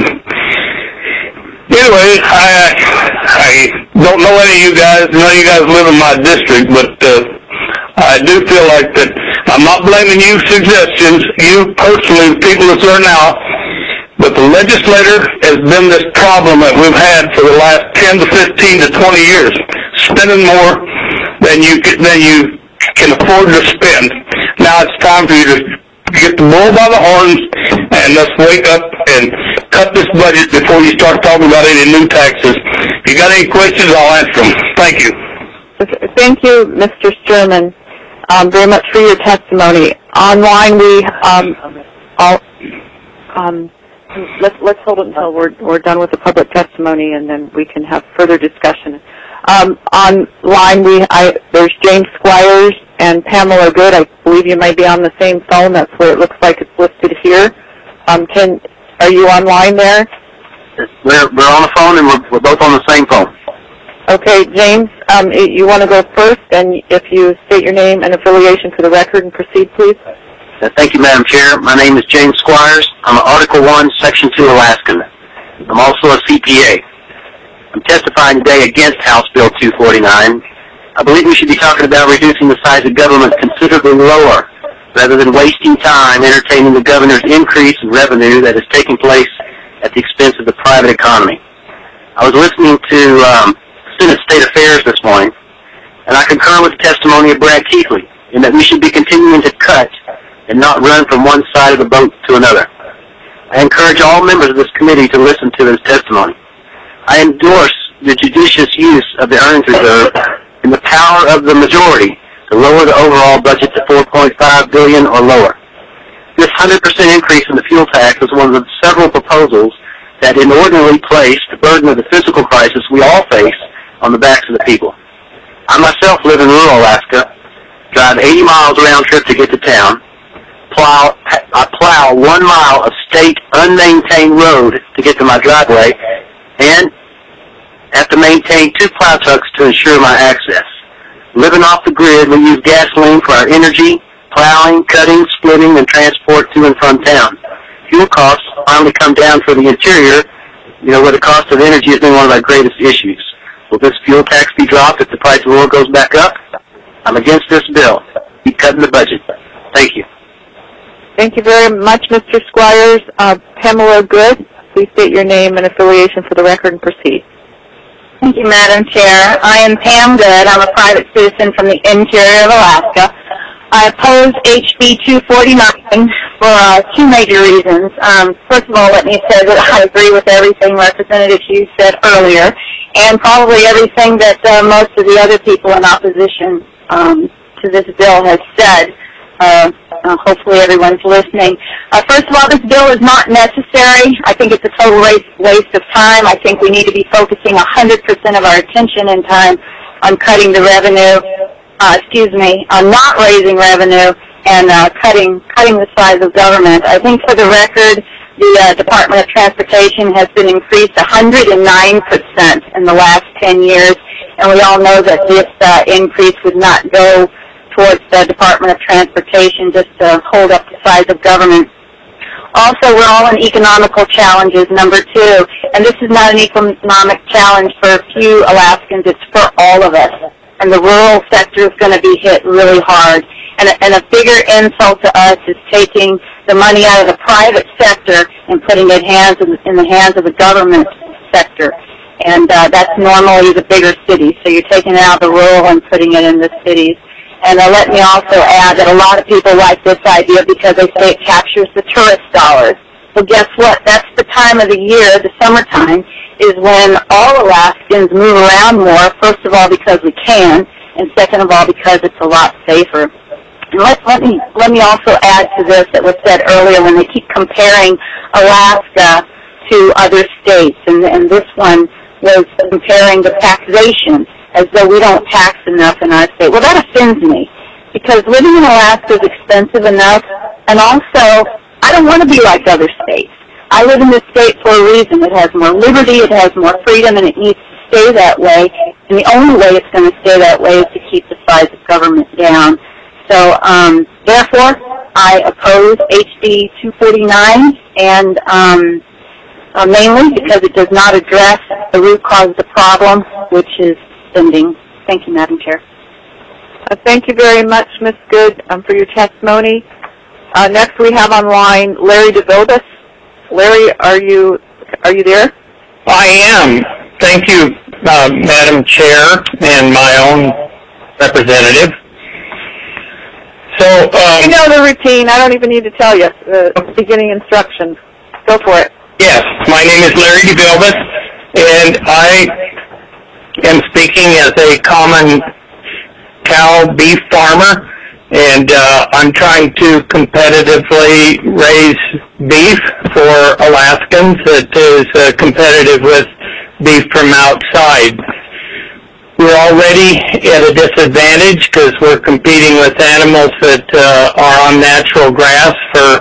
anyway, I don't know any of you guys. None of you guys live in my district, but I do feel like that I'm not blaming you suggestions, you personally, the people that's there now, but the legislator has been this problem that we've had for the last 10 to 15 to 20 years, spending more than you can afford to spend. Now it's time for you to get the bull by the horns and let's wake up and cut this budget before you start talking about any new taxes. If you got any questions, I'll answer them. Thank you. Thank you, Mr. Sturman, very much for your testimony. Online, let's hold it until we're done with the public testimony, and then we can have further discussion. Online, there's James Squires and Pamela Good. I believe you might be on the same phone. That's where it looks like it's listed here. Are you online there? We're on the phone, and we're both on the same phone. Okay, James, you want to go first, and if you state your name and affiliation for the record and proceed, please. Thank you, Madam Chair. My name is James Squires. I'm an Article 1, Section 2 Alaskan. I'm also a CPA. I'm testifying today against House Bill 249. I believe we should be talking about reducing the size of government considerably lower, rather than wasting time entertaining the governor's increase in revenue that is taking place at the expense of the private economy. I was listening to Senate State Affairs this morning, and I concur with the testimony of Brad Keithley in that we should be continuing to cut and not run from one side of the boat to another. I encourage all members of this committee to listen to his testimony. I endorse the judicious use of the earnings reserve and the power of the majority to lower the overall budget to $4.5 billion or lower. This 100% increase in the fuel tax is one of the several proposals that inordinately place the burden of the physical crisis we all face on the backs of the people. I myself live in rural Alaska, drive 80 miles round trip to get to town, I plow 1 mile of state unmaintained road to get to my driveway, and have to maintain 2 plow trucks to ensure my access. Living off the grid, we use gasoline for our energy, plowing, cutting, splitting, and transport to and from town. Fuel costs finally come down for the interior, where the cost of energy has been one of our greatest issues. Will this fuel tax be dropped if the price of oil goes back up? I'm against this bill. Keep cutting the budget. Thank you. Thank you very much, Mr. Squires. Pamela Good, please state your name and affiliation for the record and proceed. Thank you, Madam Chair. I am Pam Good. I'm a private citizen from the interior of Alaska. I oppose HB 249 for 2 major reasons. First of all, let me say that I agree with everything Representative Hughes said earlier, and probably everything that most of the other people in opposition to this bill has said. Hopefully everyone's listening. First of all, this bill is not necessary. I think it's a total waste of time. I think we need to be focusing 100% of our attention and time on cutting the revenue, on not raising revenue and cutting the size of government. I think for the record, the Department of Transportation has been increased 109% in the last 10 years, and we all know that this increase would not go towards the Department of Transportation just to hold up the size of government. Also, we're all in economical challenges, number 2, and this is not an economic challenge for a few Alaskans, it's for all of us. And the rural sector is going to be hit really hard. And a bigger insult to us is taking the money out of the private sector and putting it in the hands of the government sector. And that's normally the bigger cities. So you're taking it out of the rural and putting it in the cities. And let me also add that a lot of people like this idea because they say it captures the tourist dollars. Well, guess what? That's the time of the year, the summertime, is when all Alaskans move around more, first of all because we can, and second of all because it's a lot safer. And let me also add to this that was said earlier when they keep comparing Alaska to other states, and this one was comparing the taxation as though we don't tax enough in our state. Well, that offends me, because living in Alaska is expensive enough, and also, I don't want to be like other states. I live in this state for a reason. It has more liberty, it has more freedom, and it needs to stay that way, and the only way it's going to stay that way is to keep the size of government down. So, therefore, I oppose HB 249, and mainly because it does not address the root cause of the problem, which is spending. Thank you, Madam Chair. Thank you very much, Ms. Good, for your testimony. Next, we have online Larry DeVilbiss. Larry, are you there? I am. Thank you, Madam Chair, and my own representative. You know the routine. I don't even need to tell you the beginning instructions. Go for it. Yes, my name is Larry DeVilbus, and I am speaking as a common cow beef farmer, and I'm trying to competitively raise beef for Alaskans that is competitive with beef from outside. We're already at a disadvantage because we're competing with animals that are on natural grass for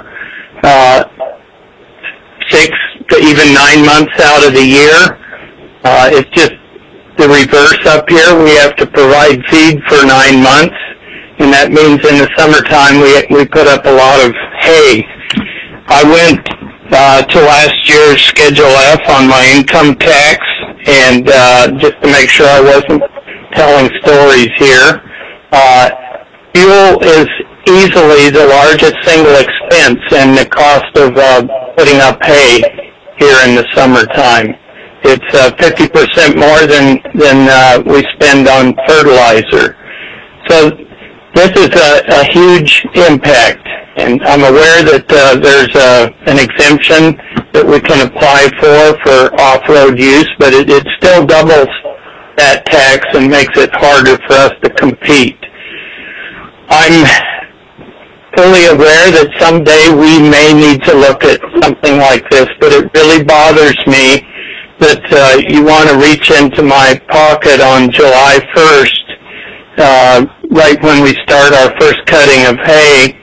6 to even 9 months out of the year. It's just the reverse up here. We have to provide feed for 9 months, and that means in the summertime we put up a lot of hay. I went to last year's Schedule F on my income tax, and just to make sure I wasn't telling stories here, fuel is easily the largest single expense in the cost of putting up hay here in the summertime. It's 50% more than we spend on fertilizer. So this is a huge impact, and I'm aware that there's an exemption that we can apply for off-road use, but it still doubles that tax and makes it harder for us to compete. I'm fully aware that someday we may need to look at something like this, but it really bothers me that you want to reach into my pocket on July 1st, right when we start our first cutting of hay,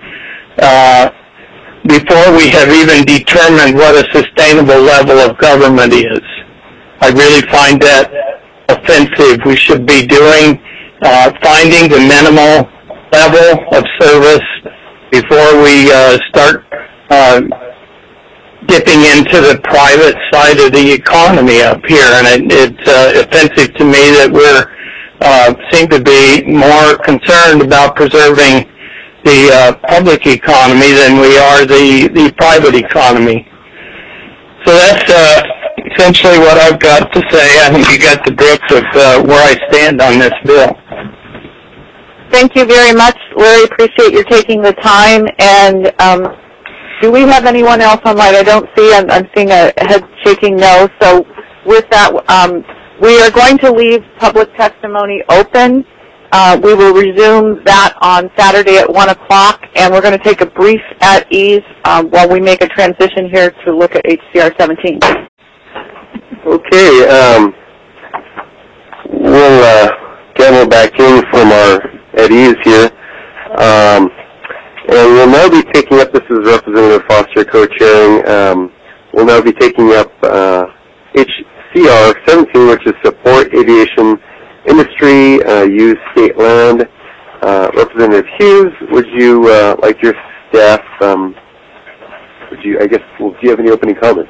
before we have even determined what a sustainable level of government is. I really find that offensive. We should be doing, finding the minimal level of service before we start dipping into the private side of the economy up here. And it's offensive to me that we're seem to be more concerned about preserving the public economy than we are the private economy. So that's essentially what I've got to say. I think you got the drift of where I stand on this bill. Thank you very much, Larry. Appreciate your taking the time. And do we have anyone else online? I don't see. I'm seeing a head shaking no. So with that, we are going to leave public testimony open. We will resume that on Saturday at 1 o'clock, and we're going to take a brief at ease while we make a transition here to look at HCR 17. Okay, we'll get back in from our at ease here, and we'll now be taking up, this is Representative Foster co-chairing, we'll now be taking up HCR 17, which is Support Aviation Industry, Use State Land. Representative Hughes, would you like your staff, do you have any opening comments?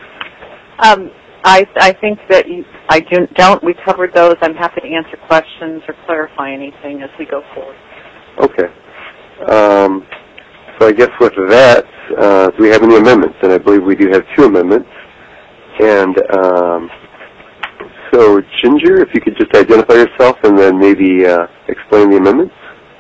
I think that I don't. We covered those. I'm happy to answer questions or clarify anything as we go forward. Okay. So I guess with that, do we have any amendments? And I believe we do have 2 amendments. And so, Ginger, if you could just identify yourself and then maybe explain the amendments.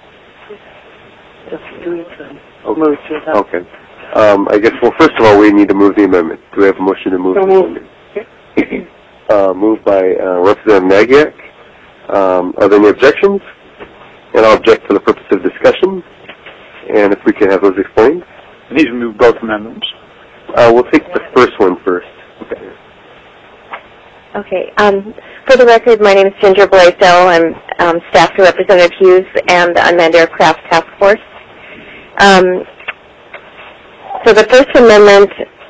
Okay. I guess, well, first of all, we need to move the amendment. Do we have a motion to move the amendment? Moved by Representative Nagyak. Are there any objections? And I'll object for the purpose of discussion. And if we could have those explained. I need to move both amendments. We'll take the first one first. Okay. Okay. For the record, my name is Ginger Blaisdell. I'm staff to Representative Hughes and the Unmanned Aircraft Task Force. So the First Amendment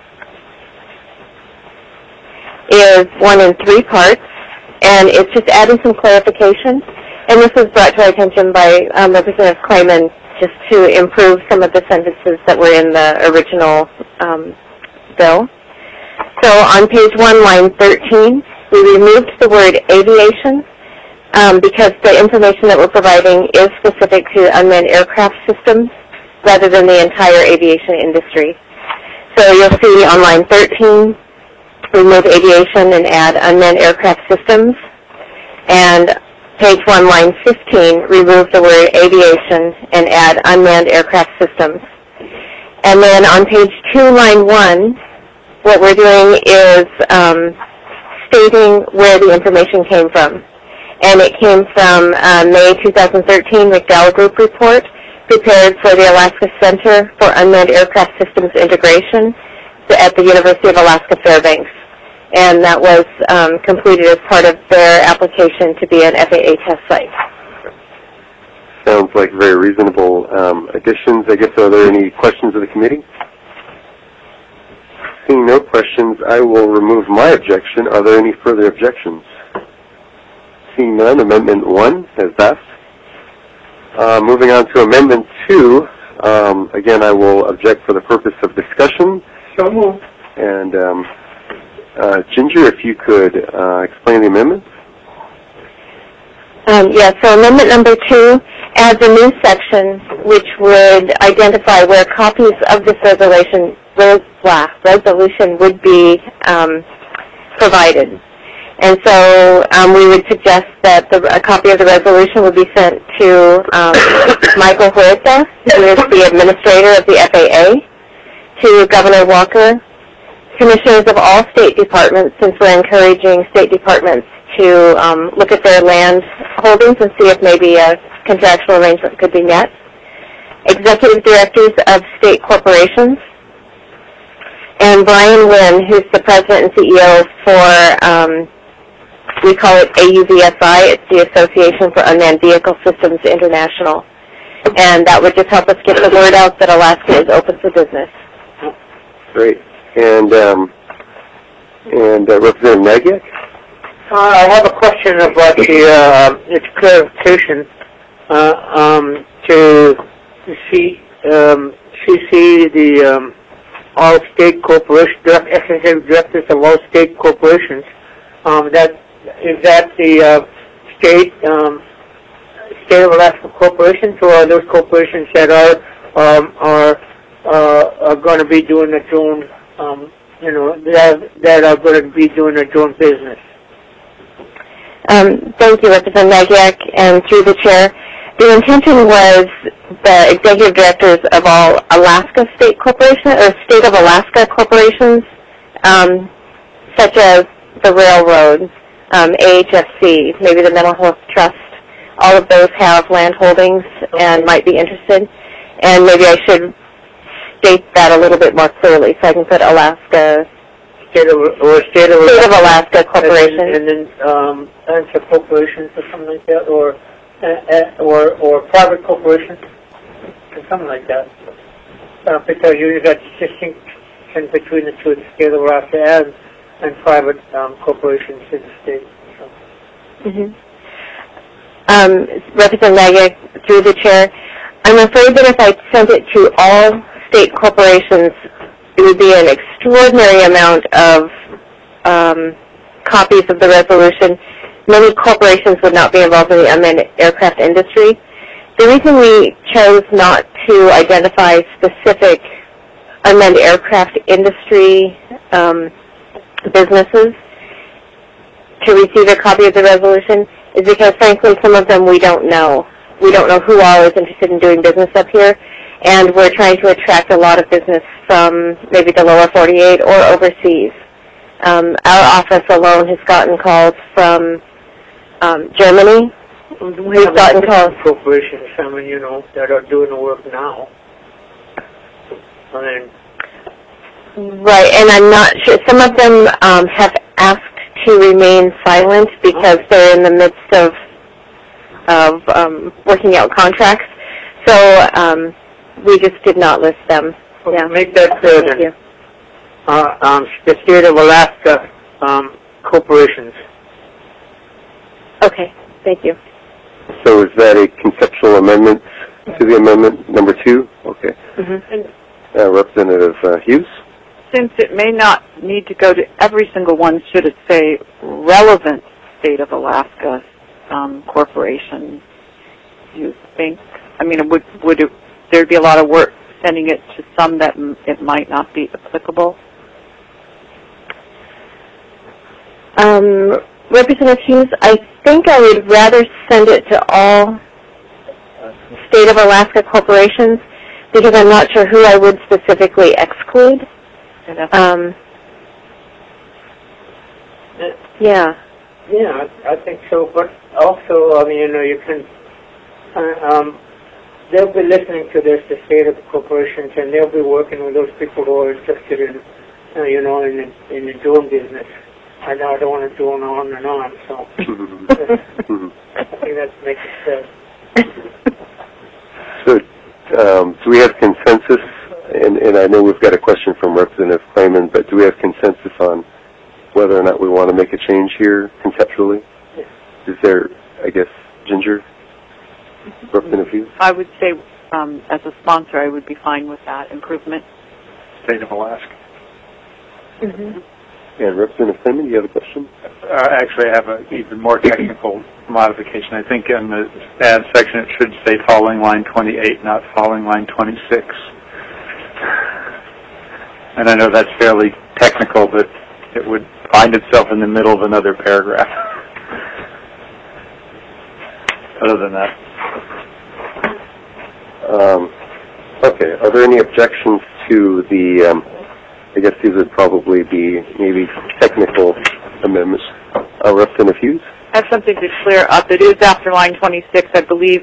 is one in 3 parts, and it's just adding some clarification. And this was brought to our attention by Representative Kleiman just to improve some of the sentences that were in the original bill. So on page 1, line 13, we removed the word aviation because the information that we're providing is specific to unmanned aircraft systems rather than the entire aviation industry. So you'll see on line 13, remove aviation and add unmanned aircraft systems. And page 1, line 15, remove the word aviation and add unmanned aircraft systems. And then on page 2, line 1, what we're doing is stating where the information came from. And it came from May 2013 McDowell Group report, prepared for the Alaska Center for Unmanned Aircraft Systems Integration at the University of Alaska Fairbanks. And that was completed as part of their application to be an FAA test site. Sounds like very reasonable additions. I guess, are there any questions of the committee? Seeing no questions, I will remove my objection. Are there any further objections? Seeing none, Amendment 1 has passed. Moving on to Amendment 2, again, I will object for the purpose of discussion. So moved. And Ginger, if you could explain the amendment. Yes, so Amendment number 2 adds a new section which would identify where copies of this resolution would be provided. And so we would suggest that a copy of the resolution would be sent to Michael Huerta, who is the administrator of the FAA, to Governor Walker, commissioners of all state departments, since we're encouraging state departments to look at their land holdings and see if maybe a contractual arrangement could be met, executive directors of state corporations, and Brian Lynn, who's the president and CEO for, we call it AUVSI, it's the Association for Unmanned Vehicle Systems International. And that would just help us get the word out that Alaska is open for business. Great. And Representative Nagyak? I have a question about its clarification to CC the all state corporations, executive directors of all state corporations. Is that the state of Alaska corporations, or are those corporations that are going to be doing their own, that are going to be doing their own business? Thank you, Representative Nagyak, and through the chair. The intention was the executive directors of all Alaska state corporations, or state of Alaska corporations, such as the railroad, AHFC, maybe the Mental Health Trust. All of those have land holdings and might be interested. And maybe I should state that a little bit more clearly, so I can put Alaska. State of Alaska corporation. And then answer corporations or something like that, or private corporations, or something like that. Because you got distinction between the two, the state of Alaska and private corporations in the state. So. Representative Nagyak, through the chair, I'm afraid that if I sent it to all state corporations, it would be an extraordinary amount of copies of the resolution. Many corporations would not be involved in the unmanned aircraft industry. The reason we chose not to identify specific unmanned aircraft industry businesses to receive a copy of the resolution is because, frankly, some of them we don't know. We don't know who all is interested in doing business up here, and we're trying to attract a lot of business from maybe the lower 48 or overseas. Our office alone has gotten calls from Germany. We've gotten calls. Corporations, that are doing the work now. Right, and I'm not sure. Some of them have asked to remain silent because they're in the midst of working out contracts. So we just did not list them. Okay, yeah. Make that clear then. The state of Alaska corporations. Okay, thank you. So is that a conceptual amendment to the amendment number 2? Okay. Mm-hmm. Representative Hughes? Since it may not need to go to every single one, should it say relevant state of Alaska corporation, do you think? I mean, would there be a lot of work sending it to some that it might not be applicable? Representative Hughes, I think I would rather send it to all State of Alaska corporations because I'm not sure who I would specifically exclude. Yeah. Yeah, I think so. But also, I mean, you can. They'll be listening to this, the state of the corporations, and they'll be working with those people who are interested in, in the drone business. I know I don't want to drone on and on, so I think that makes sense. So, do we have consensus? And I know we've got a question from Representative Clayman, but do we have consensus on whether or not we want to make a change here conceptually? Yes. Is there, I guess, Ginger? Representative Hughes? I would say, as a sponsor, I would be fine with that improvement. State of Alaska. Mm-hmm. And Representative Clayman, you have a question? Actually, I have an even more technical modification. I think in the add section it should say following line 28, not following line 26. And I know that's fairly technical, but it would find itself in the middle of another paragraph. Other than that. Okay. Are there any objections to the, I guess these would probably be maybe technical amendments. Representative Hughes? I have something to clear up. It is after line 26. I believe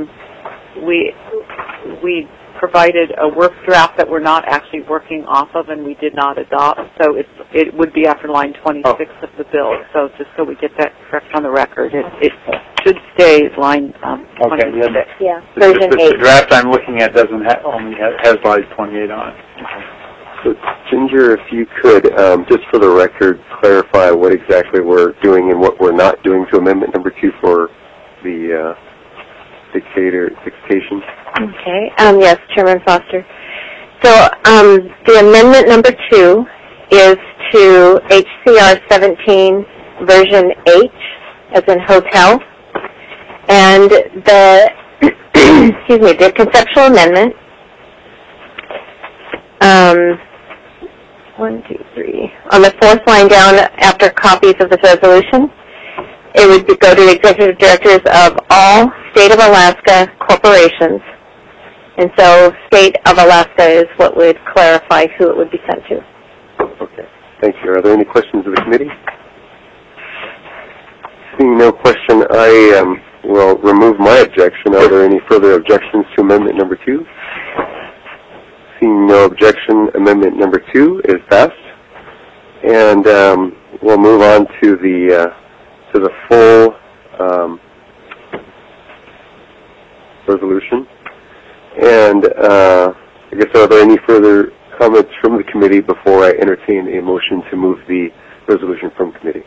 we provided a work draft that we're not actually working off of and we did not adopt. So it would be after line 26 of the bill. So just so we get that correct on the record, it should stay line 26. Yeah, version 8. The draft I'm looking at doesn't only has line 28 on it. So, Ginger, if you could, just for the record, clarify what exactly we're doing and what we're not doing to Amendment Number 2 for the dictation. Okay. Yes, Chairman Foster. So the Amendment Number 2 is to HCR 17 version H, as in hotel, and the excuse me, the conceptual amendment. 1, 2, 3. On the fourth line down after copies of this resolution, it would go to the executive directors of all State of Alaska corporations. And so State of Alaska is what would clarify who it would be sent to. Okay. Thank you. Are there any questions of the committee? Seeing no question, I will remove my objection. Are there any further objections to Amendment Number 2? Seeing no objection, Amendment Number 2 is passed, and we'll move on to the full resolution. And I guess, are there any further comments from the committee before I entertain a motion to move the resolution from committee?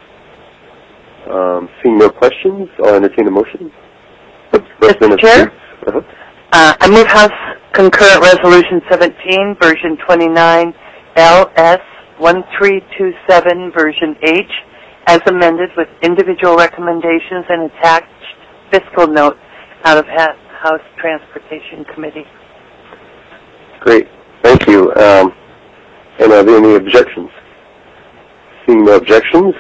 Seeing no questions, I'll entertain a motion. Mr. Chair? I move House Concurrent Resolution 17, version 29, LS 1327, version H, as amended with individual recommendations and attached fiscal note out of House Transportation Committee. Great. Thank you. And are there any objections? Seeing no objections,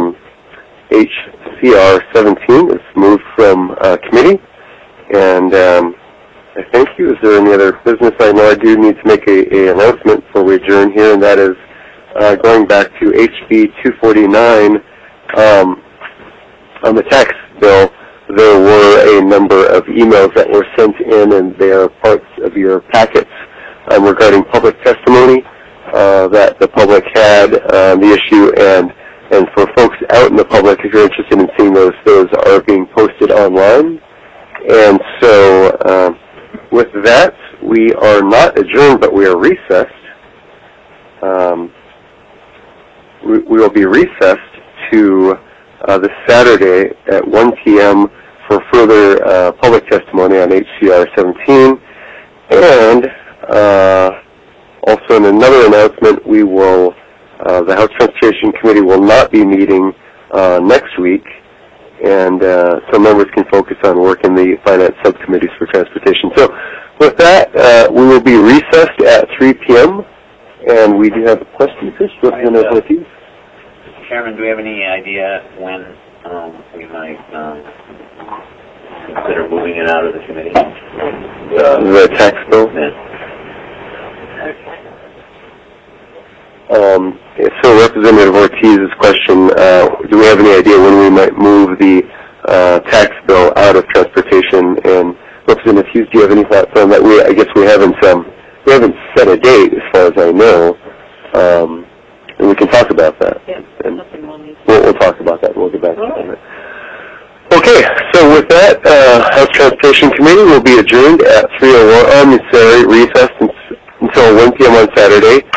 HCR 17 is moved from committee. And I thank you. Is there any other business? I know I do need to make an announcement before we adjourn here, and that is going back to HB 249 on the tax bill. There were a number of emails that were sent in, and they are parts of your packets regarding public testimony that the public had on the issue. And for folks out in the public, if you're interested in seeing those are being posted online. And so with that, we are not adjourned, but we are recessed. We will be recessed to this Saturday at 1 p.m. for further public testimony on HCR 17. And also in another announcement, we will, the House Transportation Committee will not be meeting next week, and so members can focus on work in the finance subcommittees for transportation. So with that, we will be recessed at 3 p.m., and we do have a question. Representative Ortiz. Chairman, do we have any idea when we might consider moving it out of the committee? The tax bill? So Representative Ortiz's question, do we have any idea when we might move the tax bill out of transportation? And Representative Hughes, do you have any thoughts on that? I guess we haven't set a date as far as I know, and we can talk about that. Yeah, and we'll talk about that and we'll get back to that. Okay, so with that, House Transportation Committee will be adjourned at 3:01, recessed until 1 p.m. on Saturday.